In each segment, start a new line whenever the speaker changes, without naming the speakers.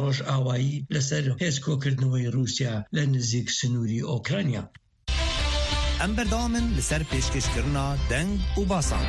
ڕۆژ ئاوایی لەسەر هێزکۆکردنەوەی رووسیا لە نزیک سنووری ئۆکرانیا.
ئەم بەردەوامن لەسەر پێشکەشکردنا دەنگ و باسان.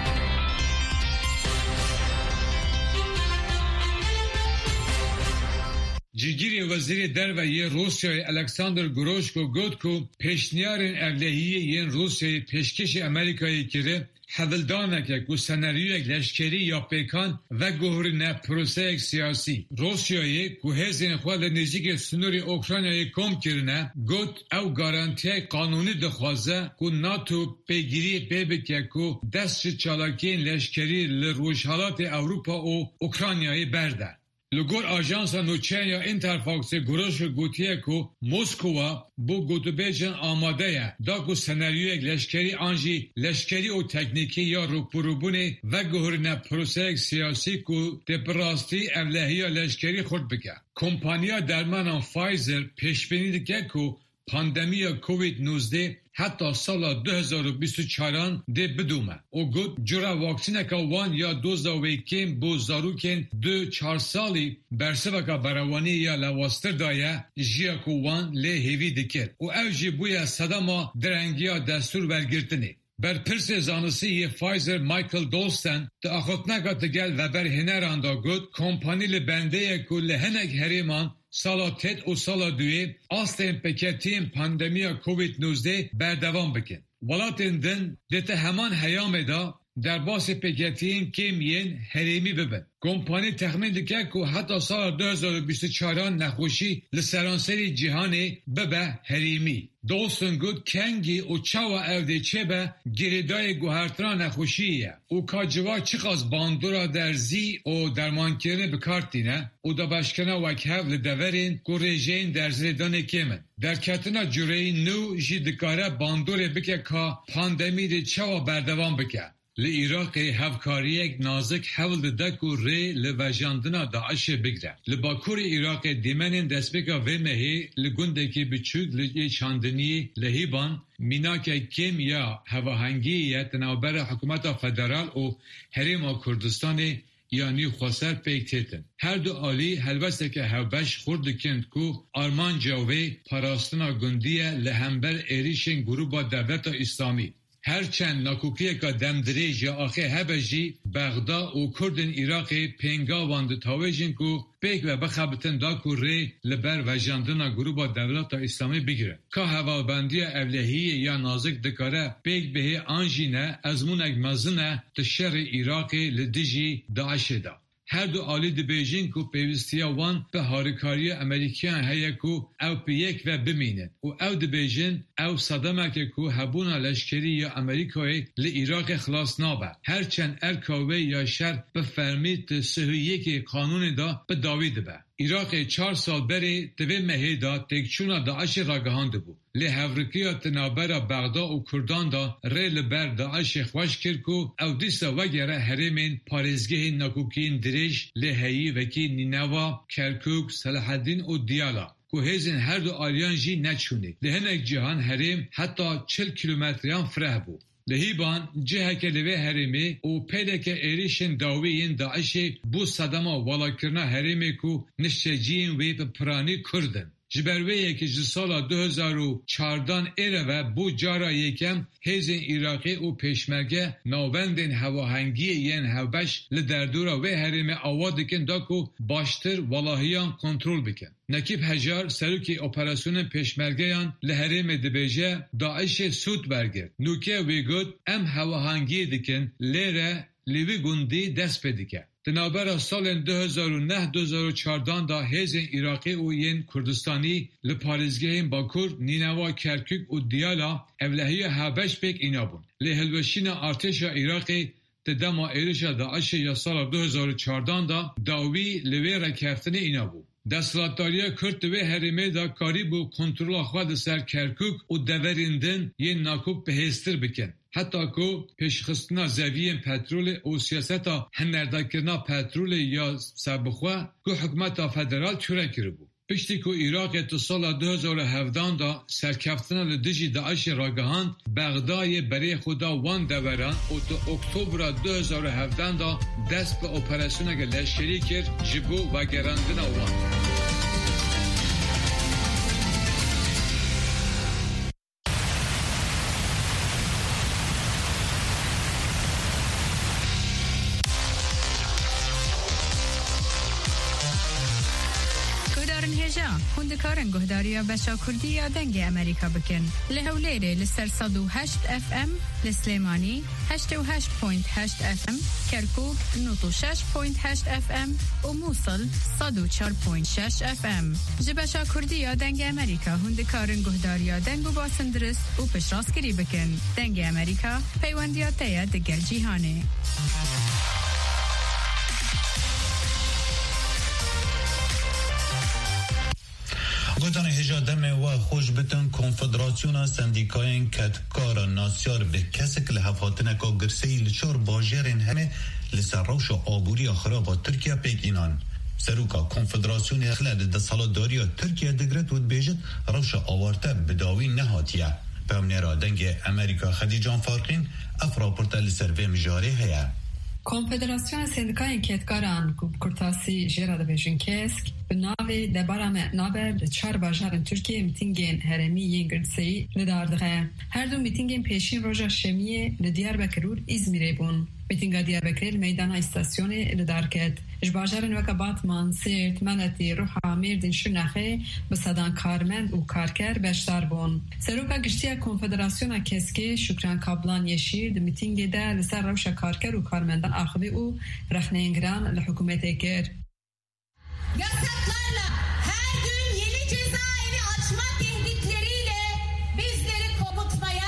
جیگیری وزیر درباره روسیای الکساندر گروشکو گفت که پیشنیارن اولهی این روسیای پیشکش امریکایی کره حولدانه که سناریوی لشکری یا پیکان و گوهرنه پروسه سیاسی روسیای که هزین خواه نزدیک سنوری اوکراینای کم کرنه گفت او گارانتی قانونی دخوازه که ناتو پیگیری ببکه که دست چالاکین لشکری لروشحالات اروپا و اوکراینای برده. لگور آژانس نوچینیا اینترفاکس گروش گوتیه که مسکو بو گوتوبیجن آماده دا که سناریوی لشکری آنجی لشکری و تکنیکی یا روپروبونه و گوهرنه پروسه سیاسی که دپراستی اولهی لشکری خورد بکه. کمپانیا درمان فایزر پیشبینی دکه که پاندمی کووید 19 حتی سال 2024 ده بدومه. او گفت جرا واکسینه که وان یا دوز ویکیم بو زاروکین 2-4 سالی برسوکا براوانی یا لواستر دایه جیا که وان لی هیوی دکر. او اوجی بویا صداما درنگیا دستور برگرتنی. بر پرس زانسی فایزر مایکل دولستن تا اخوتنگا تگل و بر هنران دا گفت کمپانی لبنده که لهنگ هریمان سالا تید و سالا دوی آستین پکتیم پاندمی کووید 19 بردوام بکن. ولاتین دن دیتا همان حیام دا در باس پکتیم کمین حریمی ببن. کمپانی تخمین دکه که حتی سال 2024 نخوشی لسرانسری جهانی ببه حریمی. دوستن گود کنگی و چاوا اوده چه به گریدای گوهرتران نخوشیه. او کاجوا چقاز باندورا در زی و درمان کرنه بکارتینه او دا بشکنه وکهو لدورین که رژین در زیدان کمن. در کتنا جوری نو جی دکاره باندور بکه که پاندمی دی چاوا بردوام بکه. لعراق هفکاری یک نازک حول دک و ری لوجاندنا داعش بگره. لباکور عراق دیمنین دستبکا و مهی لگندکی بچوک لی چاندنی لهیبان میناک کم یا هواهنگی یا تنابر حکومت فدرال و حریم کردستان یعنی خسر پیکتیتن. هر دو آلی هلوسته که هوبش خورد کند که آرمان جاوی پاراستنا گندیه لهمبر ایریشن گروبا دولت اسلامی. هرچند ناکوکیه که دمدریج یا آخه هبجی بغدا و کردن عراقی پینگا واند تاویجین که پیک و بخبتن دا که ری لبر و جاندنا گروبا دولت اسلامی بگیره. که هوابندی اولهی یا نازک دکاره پیک به آنجینه ازمونک مزنه تشر عراقی لدیجی داعشه دا. هر دو آلی دی بیجین کو پیوستیا وان به هاریکاری امریکیان هیا کو او پی یک و بمینه و او دی بیجین او صدمه که کو هبونا لشکری یا امریکایی لی عراق خلاص نابه. هرچند ارکاوی یا شر به فرمیت صحیحی که قانون دا به داوید به. عراق 4 سال بری دوی مهیدا تکچونا داعش راگهانده بود. لی هفرکیا تنابرا بغدا و کردان دا ری لبر داعش خوش کرد کو او دیسا وگره حریمین پارزگه ناکوکین دریج لی هیی وکی نینوا، کرکوک، صلاح الدین و دیالا. که هزین هر دو آلیان جی نچونی. لهنک جهان حریم حتی 40 کیلومتریان فره بود. لهیبان جهه که لوه حریمی و پیده که ایریشن داویین داعشی بو صدما والا کرنا حریمی که نشجین وی پرانی کردن. جبرویه که جسالا 2014 ایره و بو جارا یکم هزین عراقی و پیشمرگه ناوندین هواهنگی ین هوبش لدردورا و حریم آوادکن دا که باشتر والاهیان کنترول بکن. نکیب هجار سروکی اپراسیون پیشمرگیان لحریم دبیجه داعش سود برگرد. نوکه ویگود ام هواهنگی دکن لیره لیوی گندی دست بدیکه. تنابرا سال 2009-2014 دا هزین عراقی و ین کردستانی لپارزگه باکور، نینوا، کرکوک و دیالا اولهی هبش پیک اینا بون. لحلوشین ارتش عراقی تدما ایرش داعش یا سال 2014 دا داوی لوی رکفتن اینا بون. دستلاتداری کرد و حریمه دا کاری بو کنترل خود سر کرکوک و دوریندن یه ناکوک به هستر بکن. حتی که پیشخستنا زویین پترول و سیاستا هنردکرنا پترول یا سبخواه که حکمت فدرال چوره کرده بود. پشتی که عراق تا سال 2017 دا سرکفتنا لدیجی داعش راگهاند بغدای برای خدا وان دوران و تا اکتبر 2017 دا دست به اپراسیون لشکری کرد جبو و گراندن وان.
کارن هجا هند کارن گهداریا بشا کردی یا دنگ امریکا بکن لهولیره لسر 108 FM لسلیمانی 88.8 FM کرکوک 96.8 FM و موصل 104.6 FM جبشا کردی یا دنگ امریکا هند کارن گهداریا دنگ و باسندرس و پشراسکری بکن دنگ امریکا پیوندیات دگر جیهانه
گوتان هجادم و خوش بتن کنفدراسیون سندیکاین کتکار ناسیار به کسک لحفاتنک و گرسی لچار باجرین همه لسر روش و آبوری خراب ترکیه پیکینان سروکا کنفدراسیون اخلال ده سالداری ترکیه دگرت ود بیجت روش آوارته بداوی نهاتیه به را دنگ امریکا خدیجان فارقین افراپورتا لسر و مجاره هیا
کنفدراسیون سندیکای کتکاران کرتاسی جرا دبیجن کسک به ناوی دبارم نابر چهار باجارن ترکیه میتینگین هرمی ینگرسی لداردغه هر دو میتینگین پیشین روژا شمیه لدیاربکر و ازمیره بون میتینگا دیاربکر میدان استاسیون لدارکت اجباجارن وکا باتمان سیرت ملتی روحا میردین شنخه بسادان کارمند و کارکر بشتار بون سروکا گشتیا کنفدراسیون کسکی شکران کابلان یشیر میتینگ ده لسر روشا کارکر و کارمندان آخوی و رخنینگران لحکومت کر
Yasaklarla her gün yeni cezaevi açma tehditleriyle bizleri korkutmaya,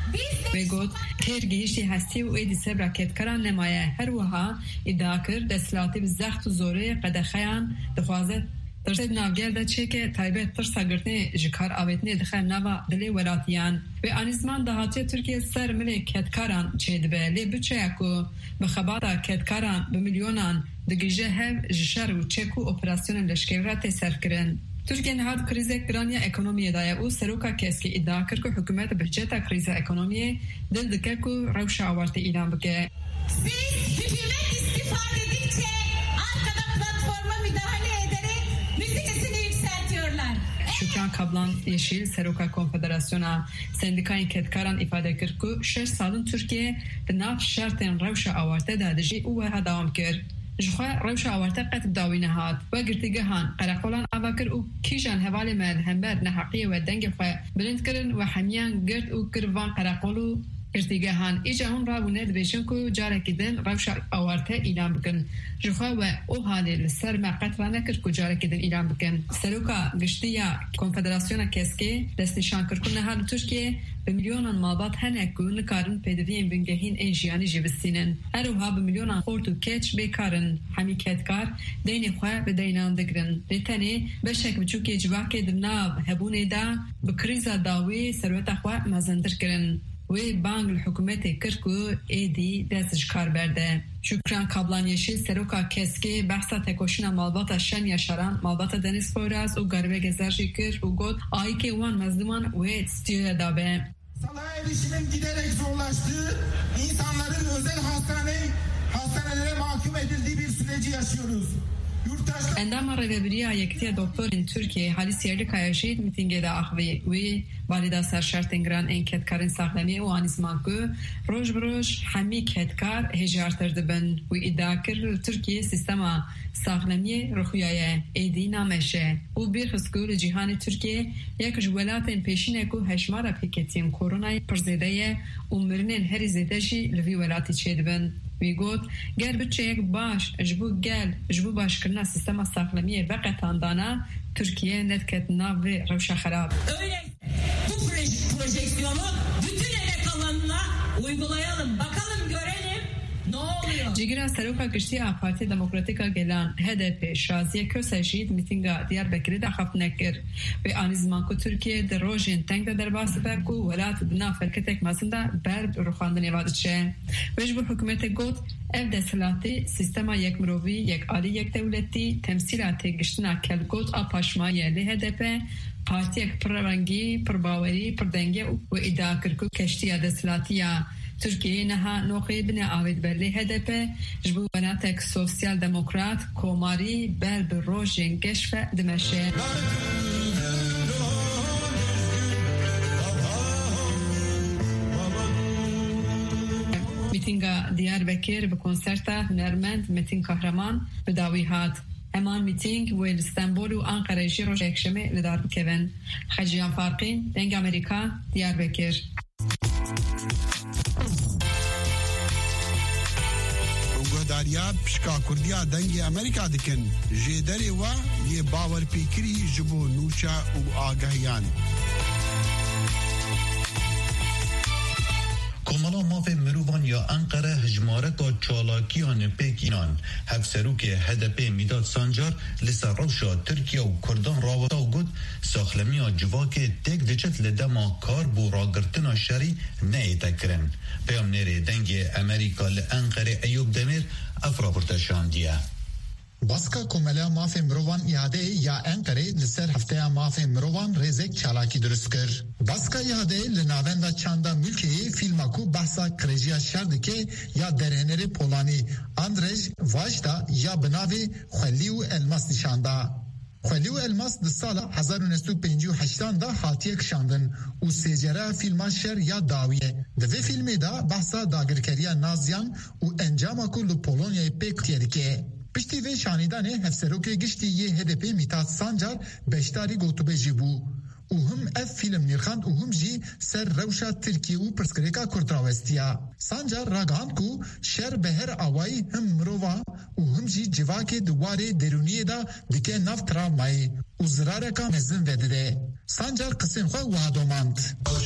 بگوت ترگیشی هستی و ایدی سب راکت کران نمایه هر وها ادعا کرد دستلاتی بزخت و زوره قدخیان دخوازت درسته ناوگر ده چه که تایبت ترسا گرتنه جکار آویتنه دخل نوا دلی ولاتیان و آنیزمان دهاتی ترکیه سر ملی کتکاران چه دبه لی بچه اکو بخباتا کتکاران بمیلیونان دگیجه هف جشر و چکو اپراسیون لشکرات سر کرن ترکیه نهاد کریزه گرانیا اکونومیه دایه او سروکا کسکی ادعا کرد که حکومت بجتا کریزه اکونومیه دل دکه که روش آورت ایران بکه
siz hükümet istifa dedikçe arkada platforma müdahale ederek müzik sesini yükseltiyorlar.
شکران کابلان yeşil سروکا کنفدراسیونا سندیکای کتکاران ifade کرد که 6 سالن ترکیه دناف شرطن روش آورته دادجی او ها دوام کرد جخوا روش آورته قطب داوی نهاد و گرتگهان قرقولان آواکر و کیجان حوالی مل همبر نحقیه و دنگ خواه بلند کرن و حمیان گرت و کروان قرقولو ارتگاهان ایجا هم را بونه دبیشن که جاره کدن روش آورته ایلام بکن جخوا و او حالی لسر مقت را نکر که جاره کدن ایلام بکن سروکا گشتیا کنفدراسیون کسکی دست نشان کرکن حال ترکیه به میلیونان مابات هنکو نکارن پیدوین بنگهین انجیانی جبستینن هروها به میلیونان خورد و کچ بیکارن همی کتکار دین خواه به دینان دگرن لیتنی بشک بچوکی جواکی درناو هبونه دا بکریزا داوی سروت خواه مزندر کرن وی بانگ الحکومت کرکو ایدی دستش کار برده شکران کابلان یشیل سروکا کسکی بحثا تکوشینا مالباتا شن یاشاران مالباتا دنیز فوراز و گربه گزارشی کر و گود آئی که وان مزدومان وی استیویا دابه
Sanağa erişimin giderek zorlaştığı, insanların özel hastanelere mahkum edildiği bir süreci yaşıyoruz.
اندام رویبریا یکتی دکترین ترکیه حالی سیرلی کایشید میتینگه دا اخوی وی والیدا سر شرطنگران این کتکارین ساخلمی و آنیزمان که روش بروش همی کتکار هجارتر دبن و ادعا کر ترکیه سیستما ساخلمی رخویایه ایدی نامشه و بیرخسکو جیهان ترکیه یک جولاتین پیشینه که هشمارا پیکتین کورونای پرزیده و مرنین هری زیدهشی لوی ولاتی چه دبن وی گوت گر بچه یک باش جبو باش کرنا سیستما ساخلمیه وقتان دانا Türkiye netketna ve revşa harap.
Öyle bu projeksiyonu bütün emek alanına uygulayalım. Bakalım görelim ne oluyor?
Cigira Seruka Gişti Parti Demokratika gelen HDP Şaziye Köseşid mitinga Diyarbakır'da xaftnekir ve anizman ku Türkiye de rojin tengde derbası ve ku velat bina felketek mazında berb ruxandın evadiçe. Ve bu hükümete got ev desilati sistema yek mirovi yek ali yek devleti temsilati giştina kel got apaşma yerli HDP partiyek pırrangi pırbaveri pırdenge ve iddia kırku keştiya desilatiya Türkiye neha noqi bine avid berli HDP jbu banatek sosyal demokrat komari berb rojin geşfe dimeşe. Mitinga Diyarbakır ve konserta Nermend Metin Kahraman bedavi hat. امان میتینگ و استانبول و انقره جی روز یکشنبه لدار بکوین. خجیان فارقین دنگ امریکا دیاربکر.
گهداریا پشکا کردیا دنگ امریکا دکن جدری و یه باور پیکری جبو نوچا و آگاهیان.
کمالا ماف مروان یا انقره هجماره کا چالاکیان پیکینان هفسروک HDP میداد سانجار لسر روشا ترکیه و کردان راوتا و گود ساخلمیا جواک تک دچت لدما کار بو راگرتنا شری نیتا کرن. پیام نره دنگ امریکا لانقره ایوب دمیر افرا پرتشاندیه.
باسکا کوملا مافی مروان یاده یا انقره لسر هفته مافی مروان رزک چالاکی درست کر. باسکا یاده لناوندا چاندا ملکی فیلماکو بحثا کرجیا شردکه یا درهنر پولانی اندرج واجدا یا بناوی خلیو الماس نشاندا. خلیو الماس د سال 1958 دا هاتیه کشاندن و سیجره فیلما شر یا داویه. دوی فیلمی دا بحثا داگرکریا نازیان و انجاماکو لپولونیای پیک تیرکه. پشتی وی شانیدانه هفسروک گشتی یه HDP میتاد سانجار بشتاری گوتوبه جیبو. او هم اف فیلم نیرخاند او هم جی سر روشا ترکیه و پرسکریکا کردراوستیا. سانجار راگاند کو شر بهر آوائی هم مرووا او هم جی جواک دواره درونیه دا دکه ناف تراومایی او زرارکا مزن وده. سانجار قسم خواه وحدوماند.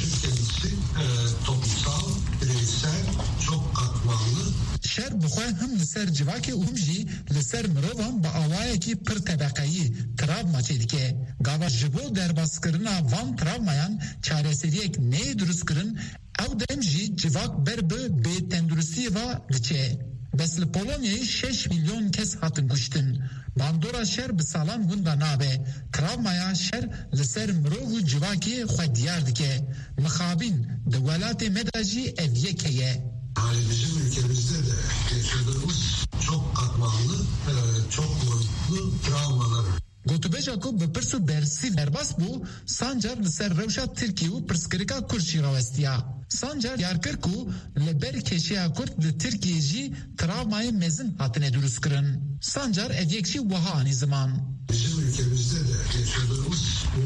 toplumsal, bireysel, çok katmanlı.
شر بخواه هم لسر جواکه هم جی لسر مروان با آوائه کی پر طبقهی تراو ماچه دیگه. گاوا جبو در باس کرنا وان تراو مایان چاره سریک نی درست کرن او دم جی جواک بر تندرستی و دچه. بس لپولونیای 6 میلیون کس هاتن کشتن. باندورا شر بسالان وندا نابه. تراو مایا شر لسر مرو و جواکی خود دیار دیگه. مخابین دولات مداجی اویه که
Yani bizim ülkemizde de yaşadığımız çok katmanlı, çok boyutlu travmalar.
گوتوبیجا کو به پرسو برسی درباس بو سانجار لسر روشا ترکیه و پرسکریکا کرشی راوستیا. سانجار یارکر کو لبر کشیا کرد لترکیه جی تراومای مزن هاتنه درست کرن. سانجار eviyekşi vaha ani zaman.
Bizim ülkemizde de yaşadığımız bu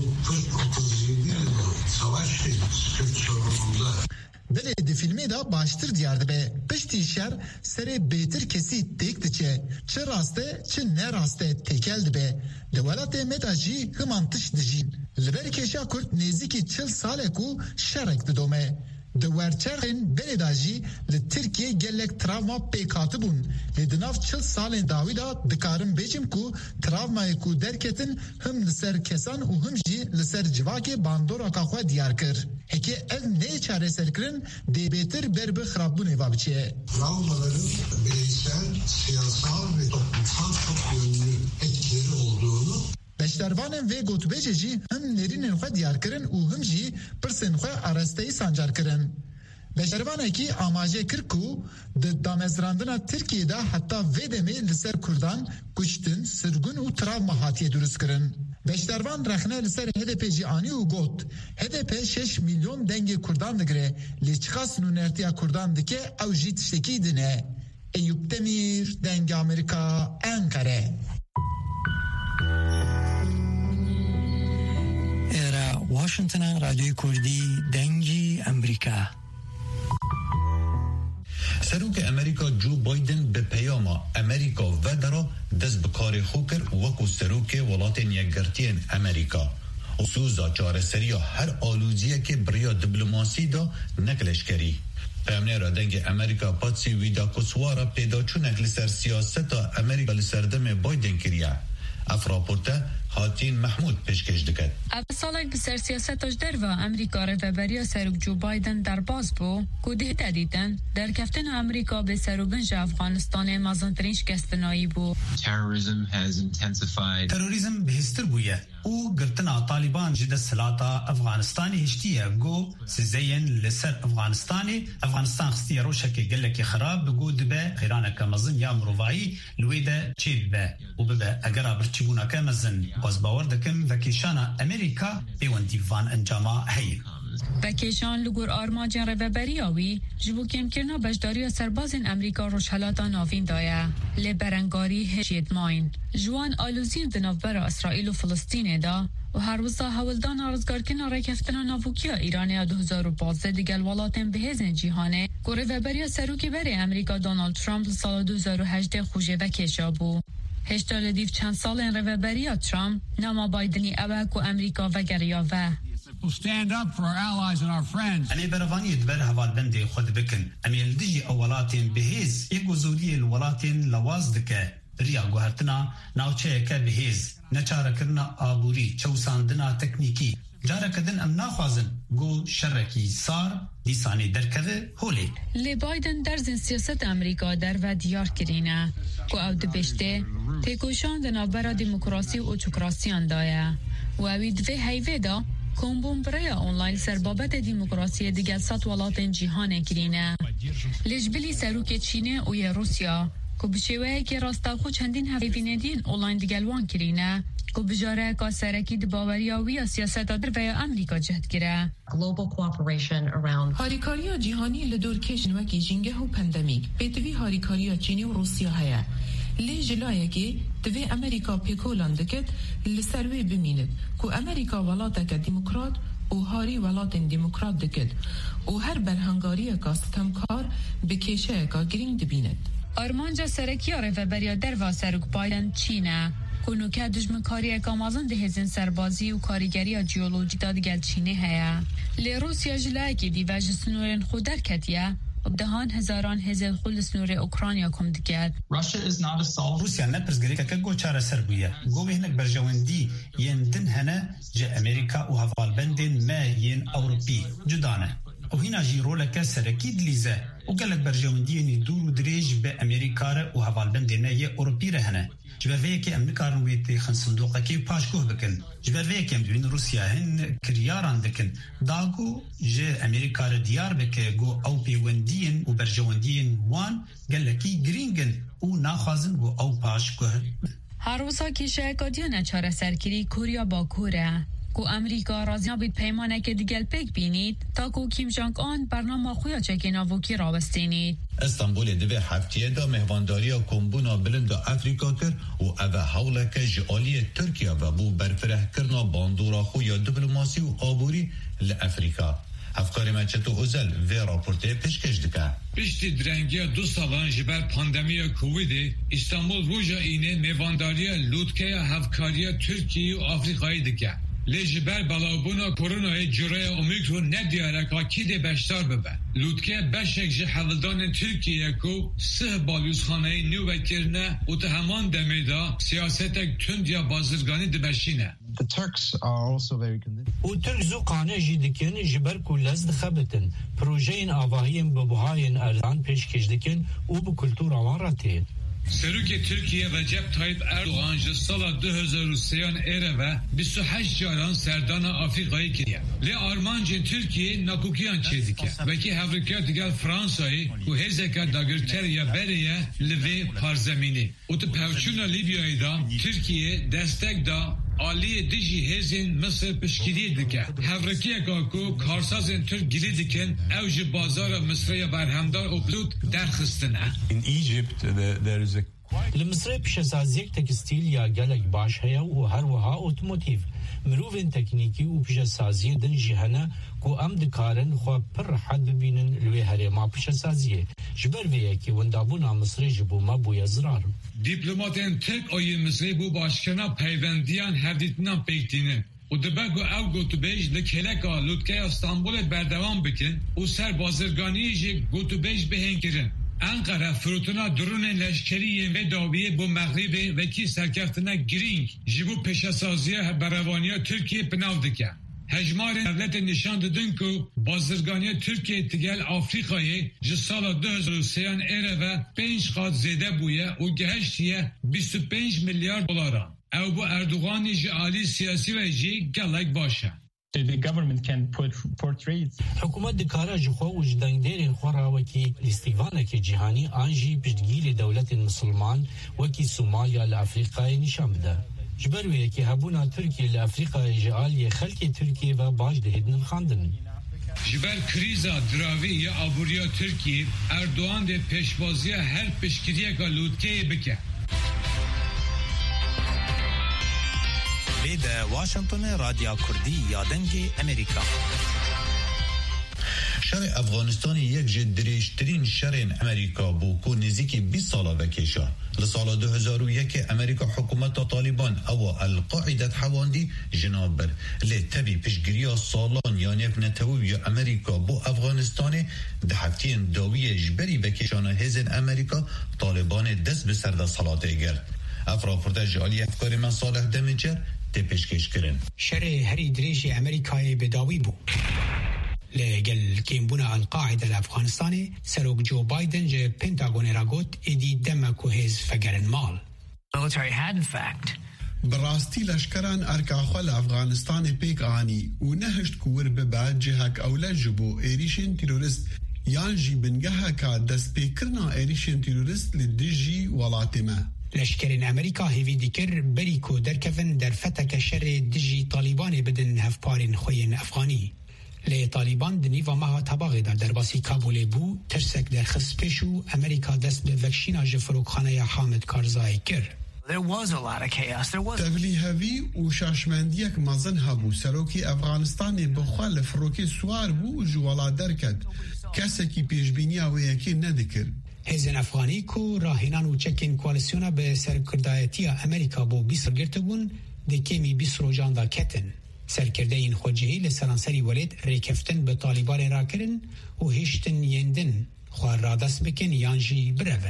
40-37 yıllık savaş değil, Kürt sorununda.
Dele de filmi da baştır diyardı be. Pişti şer sere betir kesi tek diçe. Çı raste çı ne raste tekeldi be. Devalate medaji hımantış dijin. Liber keşa kurt neziki çıl saleku şerek didome. Dewerçerhin benedaji li Türkiye gelek travma pekatı bun. Li dinav çıl salen davida dikarım becim ku travmayı ku derketin hım liser kesan u hım ji liser civake bandora kakwa diyar kır. Heki ev ne çare serkirin debetir berbe xrabbun eva biçe.
Travmaların bireysel, siyasal ve toplumsal çok yönlü etkileri olduğunu
Beşdervanın ve gotubececi hem nerinin xwe diyar kirin û him jî pirsên xwe arasteyî sancar kirin. Beşdervanekî amaje kir ku di damezrandina Tirkiyeyê de heta vê demê li ser Kurdan kuştin, sirgun û travma hatiye durust kirin. Beşdervan rexne li ser HDP jî anî û got HDP 6 milyon dengê Kurdan digire lê çiqas nûnertiya Kurdan dike ew jî tiştekî dine. Eyüp Demir, Dengê Amerika, Ankara.
واشنطن رادیوی کردی دنگی امریکا.
سروک امریکا جو بایدن به پیام امریکا و درا دست به کار خوکر وکو سروک ولاتین یکگرتین امریکا. خصوصا چاره سریا هر آلوزیه که بریا دیپلماسی دا نکلش کری. پیامنه را دنگ امریکا پاتسی ویدا کسوارا پیدا چونک لسر سیاست امریکا لسردم بایدن کریا. افراپورته هاتین محمود پیشکش دکد.
سالک بسر سیاستاش در و امریکا رهبری سروک جو بایدن در باز بو کوده تدیدن در کفتن امریکا به سروبنج افغانستان مازنترین شکستنایی بو.
تروریزم بهستر بویه او گرتنا طالبان جد سلاطا افغانستانی هشتیه گو سزین لسر افغانستان خستی روشک گلک خراب بگو دبه خیرانه کمزن یا مروایی لویده چید به و ببه اگر برچیبونه کمزن باز باور دکم وکیشانا امریکا پیوندی وان انجاما هیل.
وکیشان لگور آرماجن رهبریاوی جبو کم کرنا بجداری سربازن امریکا روشهلاتا ناوین دایا لبرنگاری هشید ماین جوان آلوزین دنافبر اسرائیل و فلسطین دا و هر وزا حولدان آرزگارکن رکفتنا نافوکیا ایرانی 2012 دیگل والاتن بهزن جیهانه گوره وبریا سروکی بری امریکا دونالد ترامپ سال 2018 خوشه وکیشا بو. هشتال دیو چند سال این رهبری ترامپ نما بایدنی اوک و امریکا و گریا و
امی بروانی دبر هوالبند خود بکن امی الدجی اولاتین بهیز یک گزولی الولاتین لواز دکه ریا گوهرتنا ناوچه که بهیز نچاره کرنا آبوری چوساندنا تکنیکی جاره کدن ام ناخوازن گو شرکی سار دیسانی درکده هولی
لی بایدن در زن سیاست امریکا در و دیار کرینه که او دبشته تکوشان دنابرا دموکراسی و اوچوکراسیان دایه و اوی دوی هیوه دا کمبون برای اونلاین سربابت دموکراسی دیگر سات ولاتن جیهانه کرینه لجبلی سروک چینه و یا روسیا که بشوه که راستا خود چندین هفته دین اونلاین دیگلوان کرینه که بجاره که سرکی دباوریاوی سیاست در و امریکا جهد گره.
هاریکاریا جیهانی لدور کشن وکی جنگه و پندمیک بیتوی هاریکاریا چینی و روسیا هیا لی جلایه که دوی امریکا پیکولان دکت لسروی بمیند که امریکا ولاتک دموکرات و هاری ولاتن دموکرات دکت و هر برهنگاری که ستمکار بکیشه که گرینگ دبیند.
آرمانجا سرکی آره و بریا در و سرک بایدن چینه کنو که دجمنکاری اکامازن دهزن سربازی و کاریگری جیولوژی دادگل چینه هیا لی روسیا جلایه که دیواج سنورن خود درکتیه دهان هزاران هزار خل سنور اوکراینیا کم دکد.
روسیا نپرزگری که گو چاره سربیه. گو هنگ برجواندی ین دن هنه جه امریکا و هفالبندین ما ین اوروپی جدانه. و هینا جیروله که سرکی دلیزه و گلک برجواندی نی دور و دریج به امریکا و هفالبندین یه اوروپی رهنه. جبروی که امریکا رویتی خن صندوقه که پاشکوه بکن. جبروی که امدوین روسیا هن کریاران دکن. داگو جه امریکا را دیار بکه گو او پیوندین و برجواندین وان گلکی گرینگن و ناخوازن گو او پاشکوه.
هر روزا که شایکادیان چاره سرکری کوریا با کوره. کو امریکا رازیان بید پیمانه که دیگل پیک بینید تا کو کیم جانگ آن برنامه خویا چکی ناوکی را بستینید.
استانبول دوی هفتیه دا مهوانداری کمبونا بلند افریقا کر و اوه حوله که جعالی ترکیه و بو برفره کرنا باندورا خویا دیپلماسی و آبوری لافریقا. افکار مچتو اوزل و راپورته پیشکش دکه.
پشتی درنگی 2 سالان جبر پاندمی کووید استانبول روژا اینه مهوانداری لودکه هفکاری ترکیه و آفریقایی دکه. لجبر بلاوبونا کورونای جرای اومیکرون ندیاره که کیده بشتار ببه. لودکه بشک جه حولدان ترکیه کو سه بالوزخانه نو وکرنه و تا همان دمیدا سیاستک تند یا بازرگانی دبشینه.
و ترک زو قانه جیدکن جبر کلز دخبتن. پروژه این آواهیم ببوهاین ارزان پیش کشدکن و به کلتور آوان راتید.
سروک ترکیه رجب طایب اردوغان سال 2003 ایره و 28 جاران سردان آفریقایی کریه. لی آرمانجین ترکیه ناکوکیان چیزی که وکی هفرکیات دیگر فرانسایی و هزکا داگرتر یا بریه لوی پارزمینی و تو پوچون لیبیایی دا ترکیه دستک دا آلی دیجی هزین مصر پشکیری دکه هفرکیه که کارسازین ترک گیری دکن اوج بازار مصری برهمدار اپلود درخستنه.
In Egypt there is a لمصر پیشسازیک تکستیل یا گلک باش هیا و هر وها اوتوموتیو مروفین تکنیکی و پیشسازی دن جهنه کو ام دکارن خو پر حد ببینن لوی هرما پیشسازیه جبر وی کی وندابونا مصر جبو ما بو یزرار
دیپلماتن تک اوی مصر بو باشکنا پیوندیان هردیتنان پیکتینه و دبگو او گوتو بیج لکلکا لودکه استانبول بردوام بکن و سر بازرگانی جه گوتو بیج بهنگرن. انقره فروتنا درون لشکری و داویه بو مغرب و کی سرکفتنا گرینگ جبو پیشسازی بروانی ترکیه پناو دکه. هجمار دولت نشان دادن که بازرگانی ترکیه تگل آفریقایی جه سال 2003 ایره و 5 قات زیده بویه و گهشتیه 25 میلیارد دلار. او با اردوغان جعالی سیاسی و جی گلک باشه.
حکومت دکاره جخوا وجدانگدارین خورا وکی استیوانه که جهانی آنجی پشتگیری دولت مسلمان وکی سومالیا لافریقای نشان بده. جبروی که هبونا ترکیه لافریقای جعالی خلق ترکیه و باج دهیدن خاندن.
جبر کریزا دراوی یا آبوریا ترکیه اردوان ده پیشبازی هر پشکریه که لودکه بکه.
به واشنگتن رادیو کردی یادنگی امریکا.
شهر افغانستان یک جدریشترین شهر امریکا بو که نزدیک 20 ساله بکشه. لسال 2001 امریکا حکومت طالبان او القاعده حواندی جنابر لتبی پیشگیری سالان یعنی نتوی امریکا بو افغانستان ده هفتین داوی جبری بکشانه هزن امریکا طالبان دست به سرد صلاته گرد. افراپورتاج عالی افکار من صالح دمجر ده پیشکش کرن.
شهر هری دریج امریکای بداوی بو. لگل کیمبونا القاعده الافغانستانی سروک جو بایدن جه پنتاگون را گوت ایدی دمکو هز فگرن مال.
Military had in fact.
براستی لشکران ارکاخوال افغانستان پیک آنی و نهشت کور ببعد جهک اولا جبو ایریشن تیرورست یان جی بنگه که دست پیکرنا ایریشن تیرورست لدیجی ولاتمه.
لشکرین امریکا هیوی دیکر بریکو درکفن در فتک شر دیجی طالبان بدن هفپارین خوین افغانی. لی طالبان دنیو ماها طباقی در باسی کابل بو ترسک در خسپشو امریکا دست به وکشینا جفروکخانه حامد کارزای کر.
There was a lot of chaos. There was
تغلی هوی و شاشمندیک مازن هبو سروکی افغانستان بخوال فروکی سوار بو جوالا درکد کسی که پیشبینی و یکی ندکر.
هزن افغانی کو راهینان و چکین کوالسیونا به سرکردایتی امریکا بو بیسر گرته بون دکیمی بیس روجان دا کتن. سرکرده این خوجهی لسرانسری ولید ریکفتن به طالبان را کرن و هشتن یندن خواه را دست بکن یانجی برون.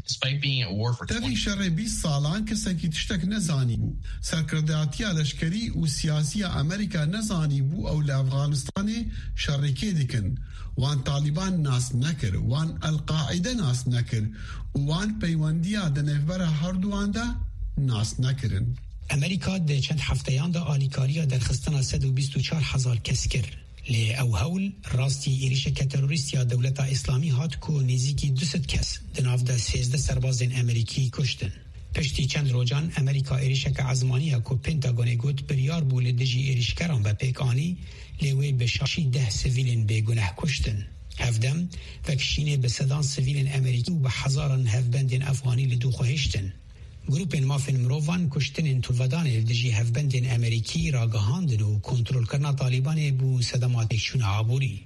تاوی شر 20 سالان کسی که تشتک نزانی بو سرکرداتی لشکری و سیاسی امریکا نزانی بو او لافغانستان شرکه دکن وان طالبان ناس نکر وان القاعده ناس نکر وان پیوندیا دنفبر هر دوان دا ناس نکرن.
امریکا ده چند هفتهیان دا آلیکاریا در خستان 124,000 کس کر. لی او هول راستی ایریشه که تروریست یا دولت اسلامی هات که نزیکی 200 کس دناف ده 13 سربازین امریکی کشتن. پشتی چند روزان امریکا ایریشه که عزمانی که پنتاگون گوت بریار بو لدجی ایریشکران و پیکانی لیوی بشاشی 10 سویلین بگناه کشتن. هفدم وکشینه به صدان سویلین امریکی و به هزاران هفبندین افغانی لدو خوهشتن. گروپین مافن مروان کشتن تولدان دجی هفبندین امریکی را گهاندن و کنترل کرنا طالبان بو صدماتشون عبوری.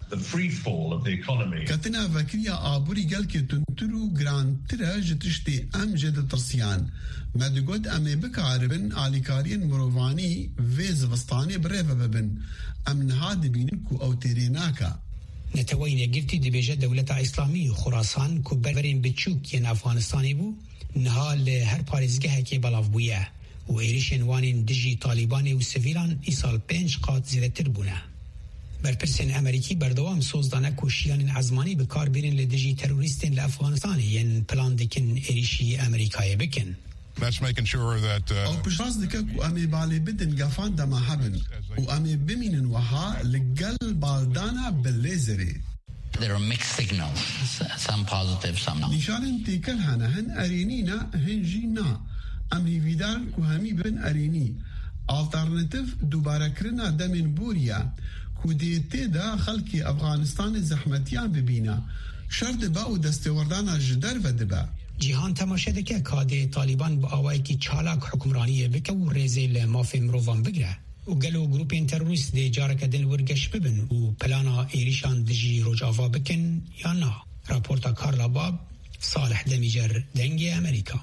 کتنا وکری عبوری گل که تنترو گرانتره جتشتی ام جد ترسیان مدگود امی بکاربن آلیکارین مروانی ویز وسطانی بره و ببن امنها دبینن کو او تیریناکا.
نتوین گرتی دبیجه دولت اسلامی خراسان کو برین بچوک ین افغانستانی بو نهال هر پارێزگەهێکی که بلاف بویه و ایریشن وانین دژی طالبان و سویلان ایسال 5 قات زیادتر بونه. برپرسین امریکی بردوام سوزدانه کوشیان عزمانی بکار بیرن لدژی تروریستین لافغانستان ین پلان دکن ایریشی امریکای بکن.
That's making sure that
او پشتاز دکه کو امی بالی بدن گفان دما هبن و امی بمینن وها لگل بالدانا باللیزری.
There are mixed signals, some positive, some not.
نشان تیکل هن ارینی نه هنجی نه امی ویدار کو همی بن ارینی آلترناتیف دوباره کرنا دمین بوریا کو دیتی دا خلکی افغانستان زحمتیان ببینا شرط با او دستوردان جدر و دبا.
جهان تماشه دکه کاده طالبان با آوائی که چالاک حکمرانی بکه و ریزه لمافی مروان بگره و گلو گروپین تروریست دی جارک دل ورگش ببن و پلانا ایریشان دجی رجاوا بکن یا نه. راپورتا کارلا باب صالح دمیجر دنگ امریکا.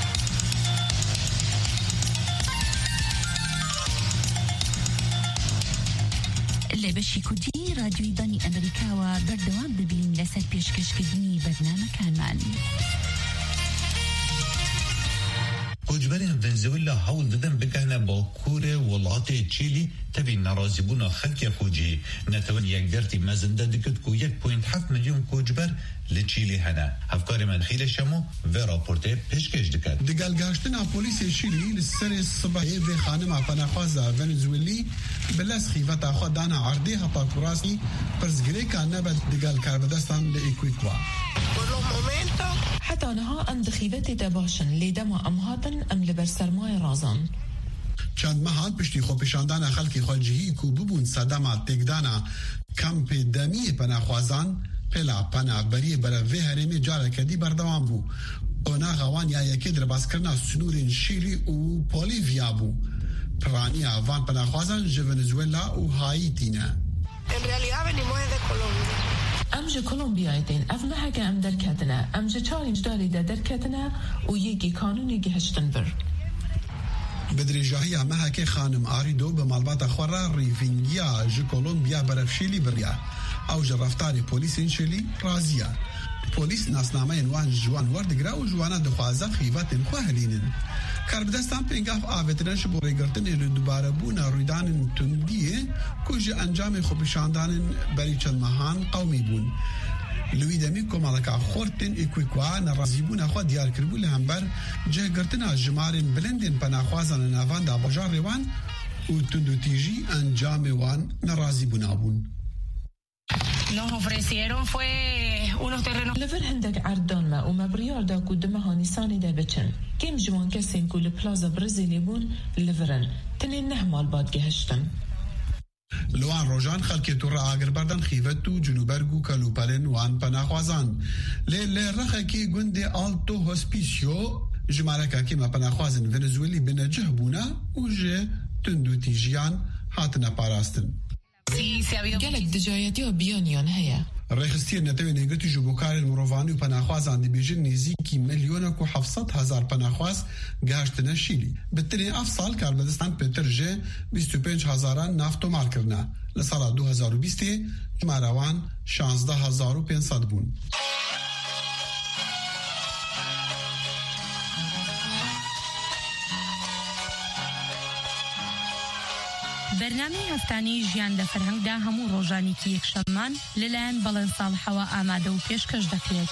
لبشی کردی رادیوی دانی امریکا و بردوام دبین لسر پیشکشکردنی برنامه کانمان.
کوچبرین ونزویلا حول دادن بگهنه با کور ولایت چیلی تبی ناراضی بونا خلک خوجی نتوان یک درتی مزنده دکت کو 1.7 میلیون کوچبر لچیلی هنه. افکار من خیلی شمو و راپورته پیشکش دکت.
دگل گشتن پلیس چیلی لسر صبحی و خانم پناهخوازا ونزوئیلی بلاس خیفت آخوا دانا عرضی هپا کراسی پرزگری که نبود دگل کاربدستان لإکویکوا.
حتى أنها أم دخيلتي تباشن لدما أمهاتن أم لبرسرماي رازان.
چند مهان پشتی خو پیشاندان خلکی خواجهی کو ببون صدامات تگدانا کمپ دمی پناخوازان پلا پنا بری بروه هرمی جاره کدی بردوان بو اونا غوان یا یکی در باسکرنا سنورین شیلی و بولیویا بو پرانی آوان پناخوازان جو ونزویلا و هایتینا.
En realidad venimos desde Colombia.
امجا کولومبیایتین اف محکه ام درکتنه امجا چالنج داری در درکتنه و یکی کانونی گهشتن بر
بدرجاهی محکه خانم آریدو به مالبات خورا ریفینگیا جو کولومبیا برفشیلی بریا او جرفتاری پولیس شلی رازیا پولیس ناسنامه وان جوان وردگرا و جوانا دخوازه خیوات خوهلینن کاربدستان پینگاف آویترنش بو ریگرتن ایلو دوباره بونا رویدان تندیه کج انجام خوبشاندان بری چند مهان قومی بون لوی دمی کمالکا خورتن اکویکوا نرازیبون خوا دیار کربو لهمبر جه گرتنا جمارن بلندن پناخوازان نافان دا بجار روان و تندو تیجی انجام وان نرازیبون آبون.
Nos ofrecieron fue unos terrenos.
لفر هندك عردان ما وما بريار دا قدما هانيساني دا بچن كم جوان كسين كل بلازا برزيلي بون لفرن تنين نهمال باد جهشتن
لوان روجان خلکی تو را آگر بردن خیفتو جنوبرگو کلوپلن وان پناخوازان لی رخکی گنده آلتو هسپیسیو جمارکا کما پناخوازن ونزویلی بنجه بونا و جه تندو تیجیان هاتنا پاراستن
گلک دجایتی و بیانیان هیا
رخصتی نتوی نگتی جبوکار المروفانی و پناخوازان دی بیجن نزیکی میلیون و 700,000 پناخواز گهشتن شیلی بترین افصال کاربدستان پیتر جه 25,000 نفت و مال کرنا لسال 2020 جماروان 16,500 بون.
برنامه هفتانی ژیان لە فەرهەنگدا هەموو ڕۆژانێکی یەکشەممان لەلایەن بەڵێن ساڵحەوە ئامادە و پێشکەش دەکرێت.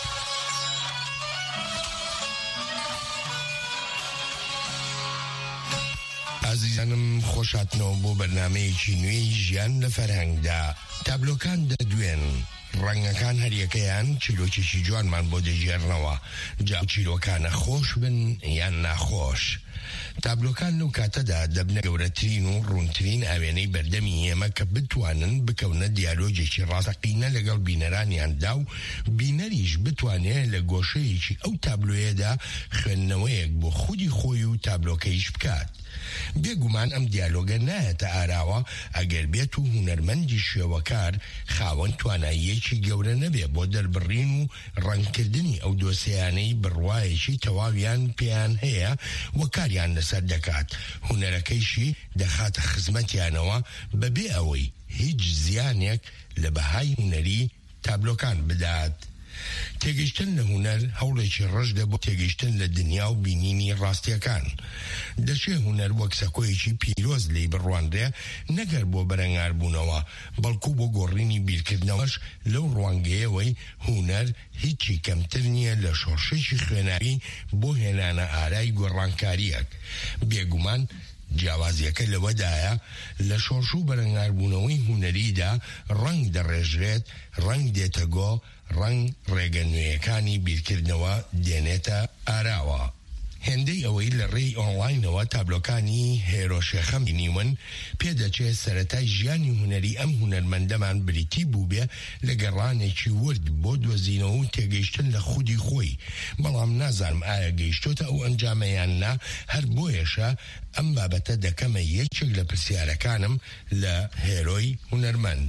عزیزانم خۆشاتنەوە بۆ بەرنامەیەکی نوێی ژیان لە فەرهەنگدا. تابلۆکان دەدوێن ڕەنگەکان هەریەکەیان چیرۆکێکی جوانمان بۆ دەژێڕنەوە جا چیرۆکانە خۆش بن یان ناخۆش. تابلۆکان لەو کاتەدا دەبنە گەورەترین و ڕوونترین ئاوێنەی بەردەمی ئێمە کە بتوانن بکەونە دیالۆجێکی ڕاستەقینە لەگەڵ بینەرانیاندا و بینەریش بتوانێت لە گۆشەیەکی ئەو تابلۆیەدا خوێندنەوەیەک بۆ خودی خۆی و تابلۆکەیش بکات. بێگومان ئەم دیالۆگە نایەتە ئاراوە ئەگەر بێت و هونەرمەندی شێوەکار خاوەن تواناییەکی گەورە نەبێ بۆ دەربڕین و ڕەنگکردنی ئەو دۆسیانەی بڕوایەکی تەواویان پێیان هەیە و کاریان لەسەر دەکات. هونەرەکەیشی دەخاتە خزمەتیانەوە بەبێ ئەوەی هیچ زیانێک لە بەهای هونەری تابلۆکان بدات. تێگەیشتن لە هونەر هەوڵێکی ڕەشدە بۆ تێگەیشتن لە دنیا و بینینی ڕاستیەکان. دەچێ هونەر وەک سەکۆیەکی پیرۆز لێی بڕواندرێ نەگەر بۆ بەرەنگاربوونەوە بەڵکو بۆ گۆڕینی بیرکردنەوەش لەو ڕوانگەیەوەی هونەر هیچی کەمتر نییە لە شۆڕشێکی خوێناوی بۆ هێنانە ئارای گۆڕانکاریەک. بێگومان جیاوازیەکە لەوەدایە لە شۆڕش و بەرەنگاربوونەوەی هونەریدا ڕەنگ دەڕێژرێت ڕەنگ دێتەگۆ ڕەنگ ڕێگە نوێیەکانی بیرکردنەوە دێنێتە ئاراوە. هێندەی ئەوەی لە ڕێی ئۆنلاینەوە تابلۆکانی هێرۆشێخەم بینیون پێدەچێت سەرەتای ژیانی هونەری ئەم هونەرمەندەمان بریتی بوو بێ لە گەڕانێکی ورد بۆ دۆزینەوە و تێگەیشتن لە خودی خۆی. بەڵام نازانم ئایا گەیشتۆتە ئەو ئەنجامەیان نا هەر بۆیەشە ئەم بابەتە دەکەمە یەکێک لە پرسیارەکانم لە هێرۆی هونەرمەند.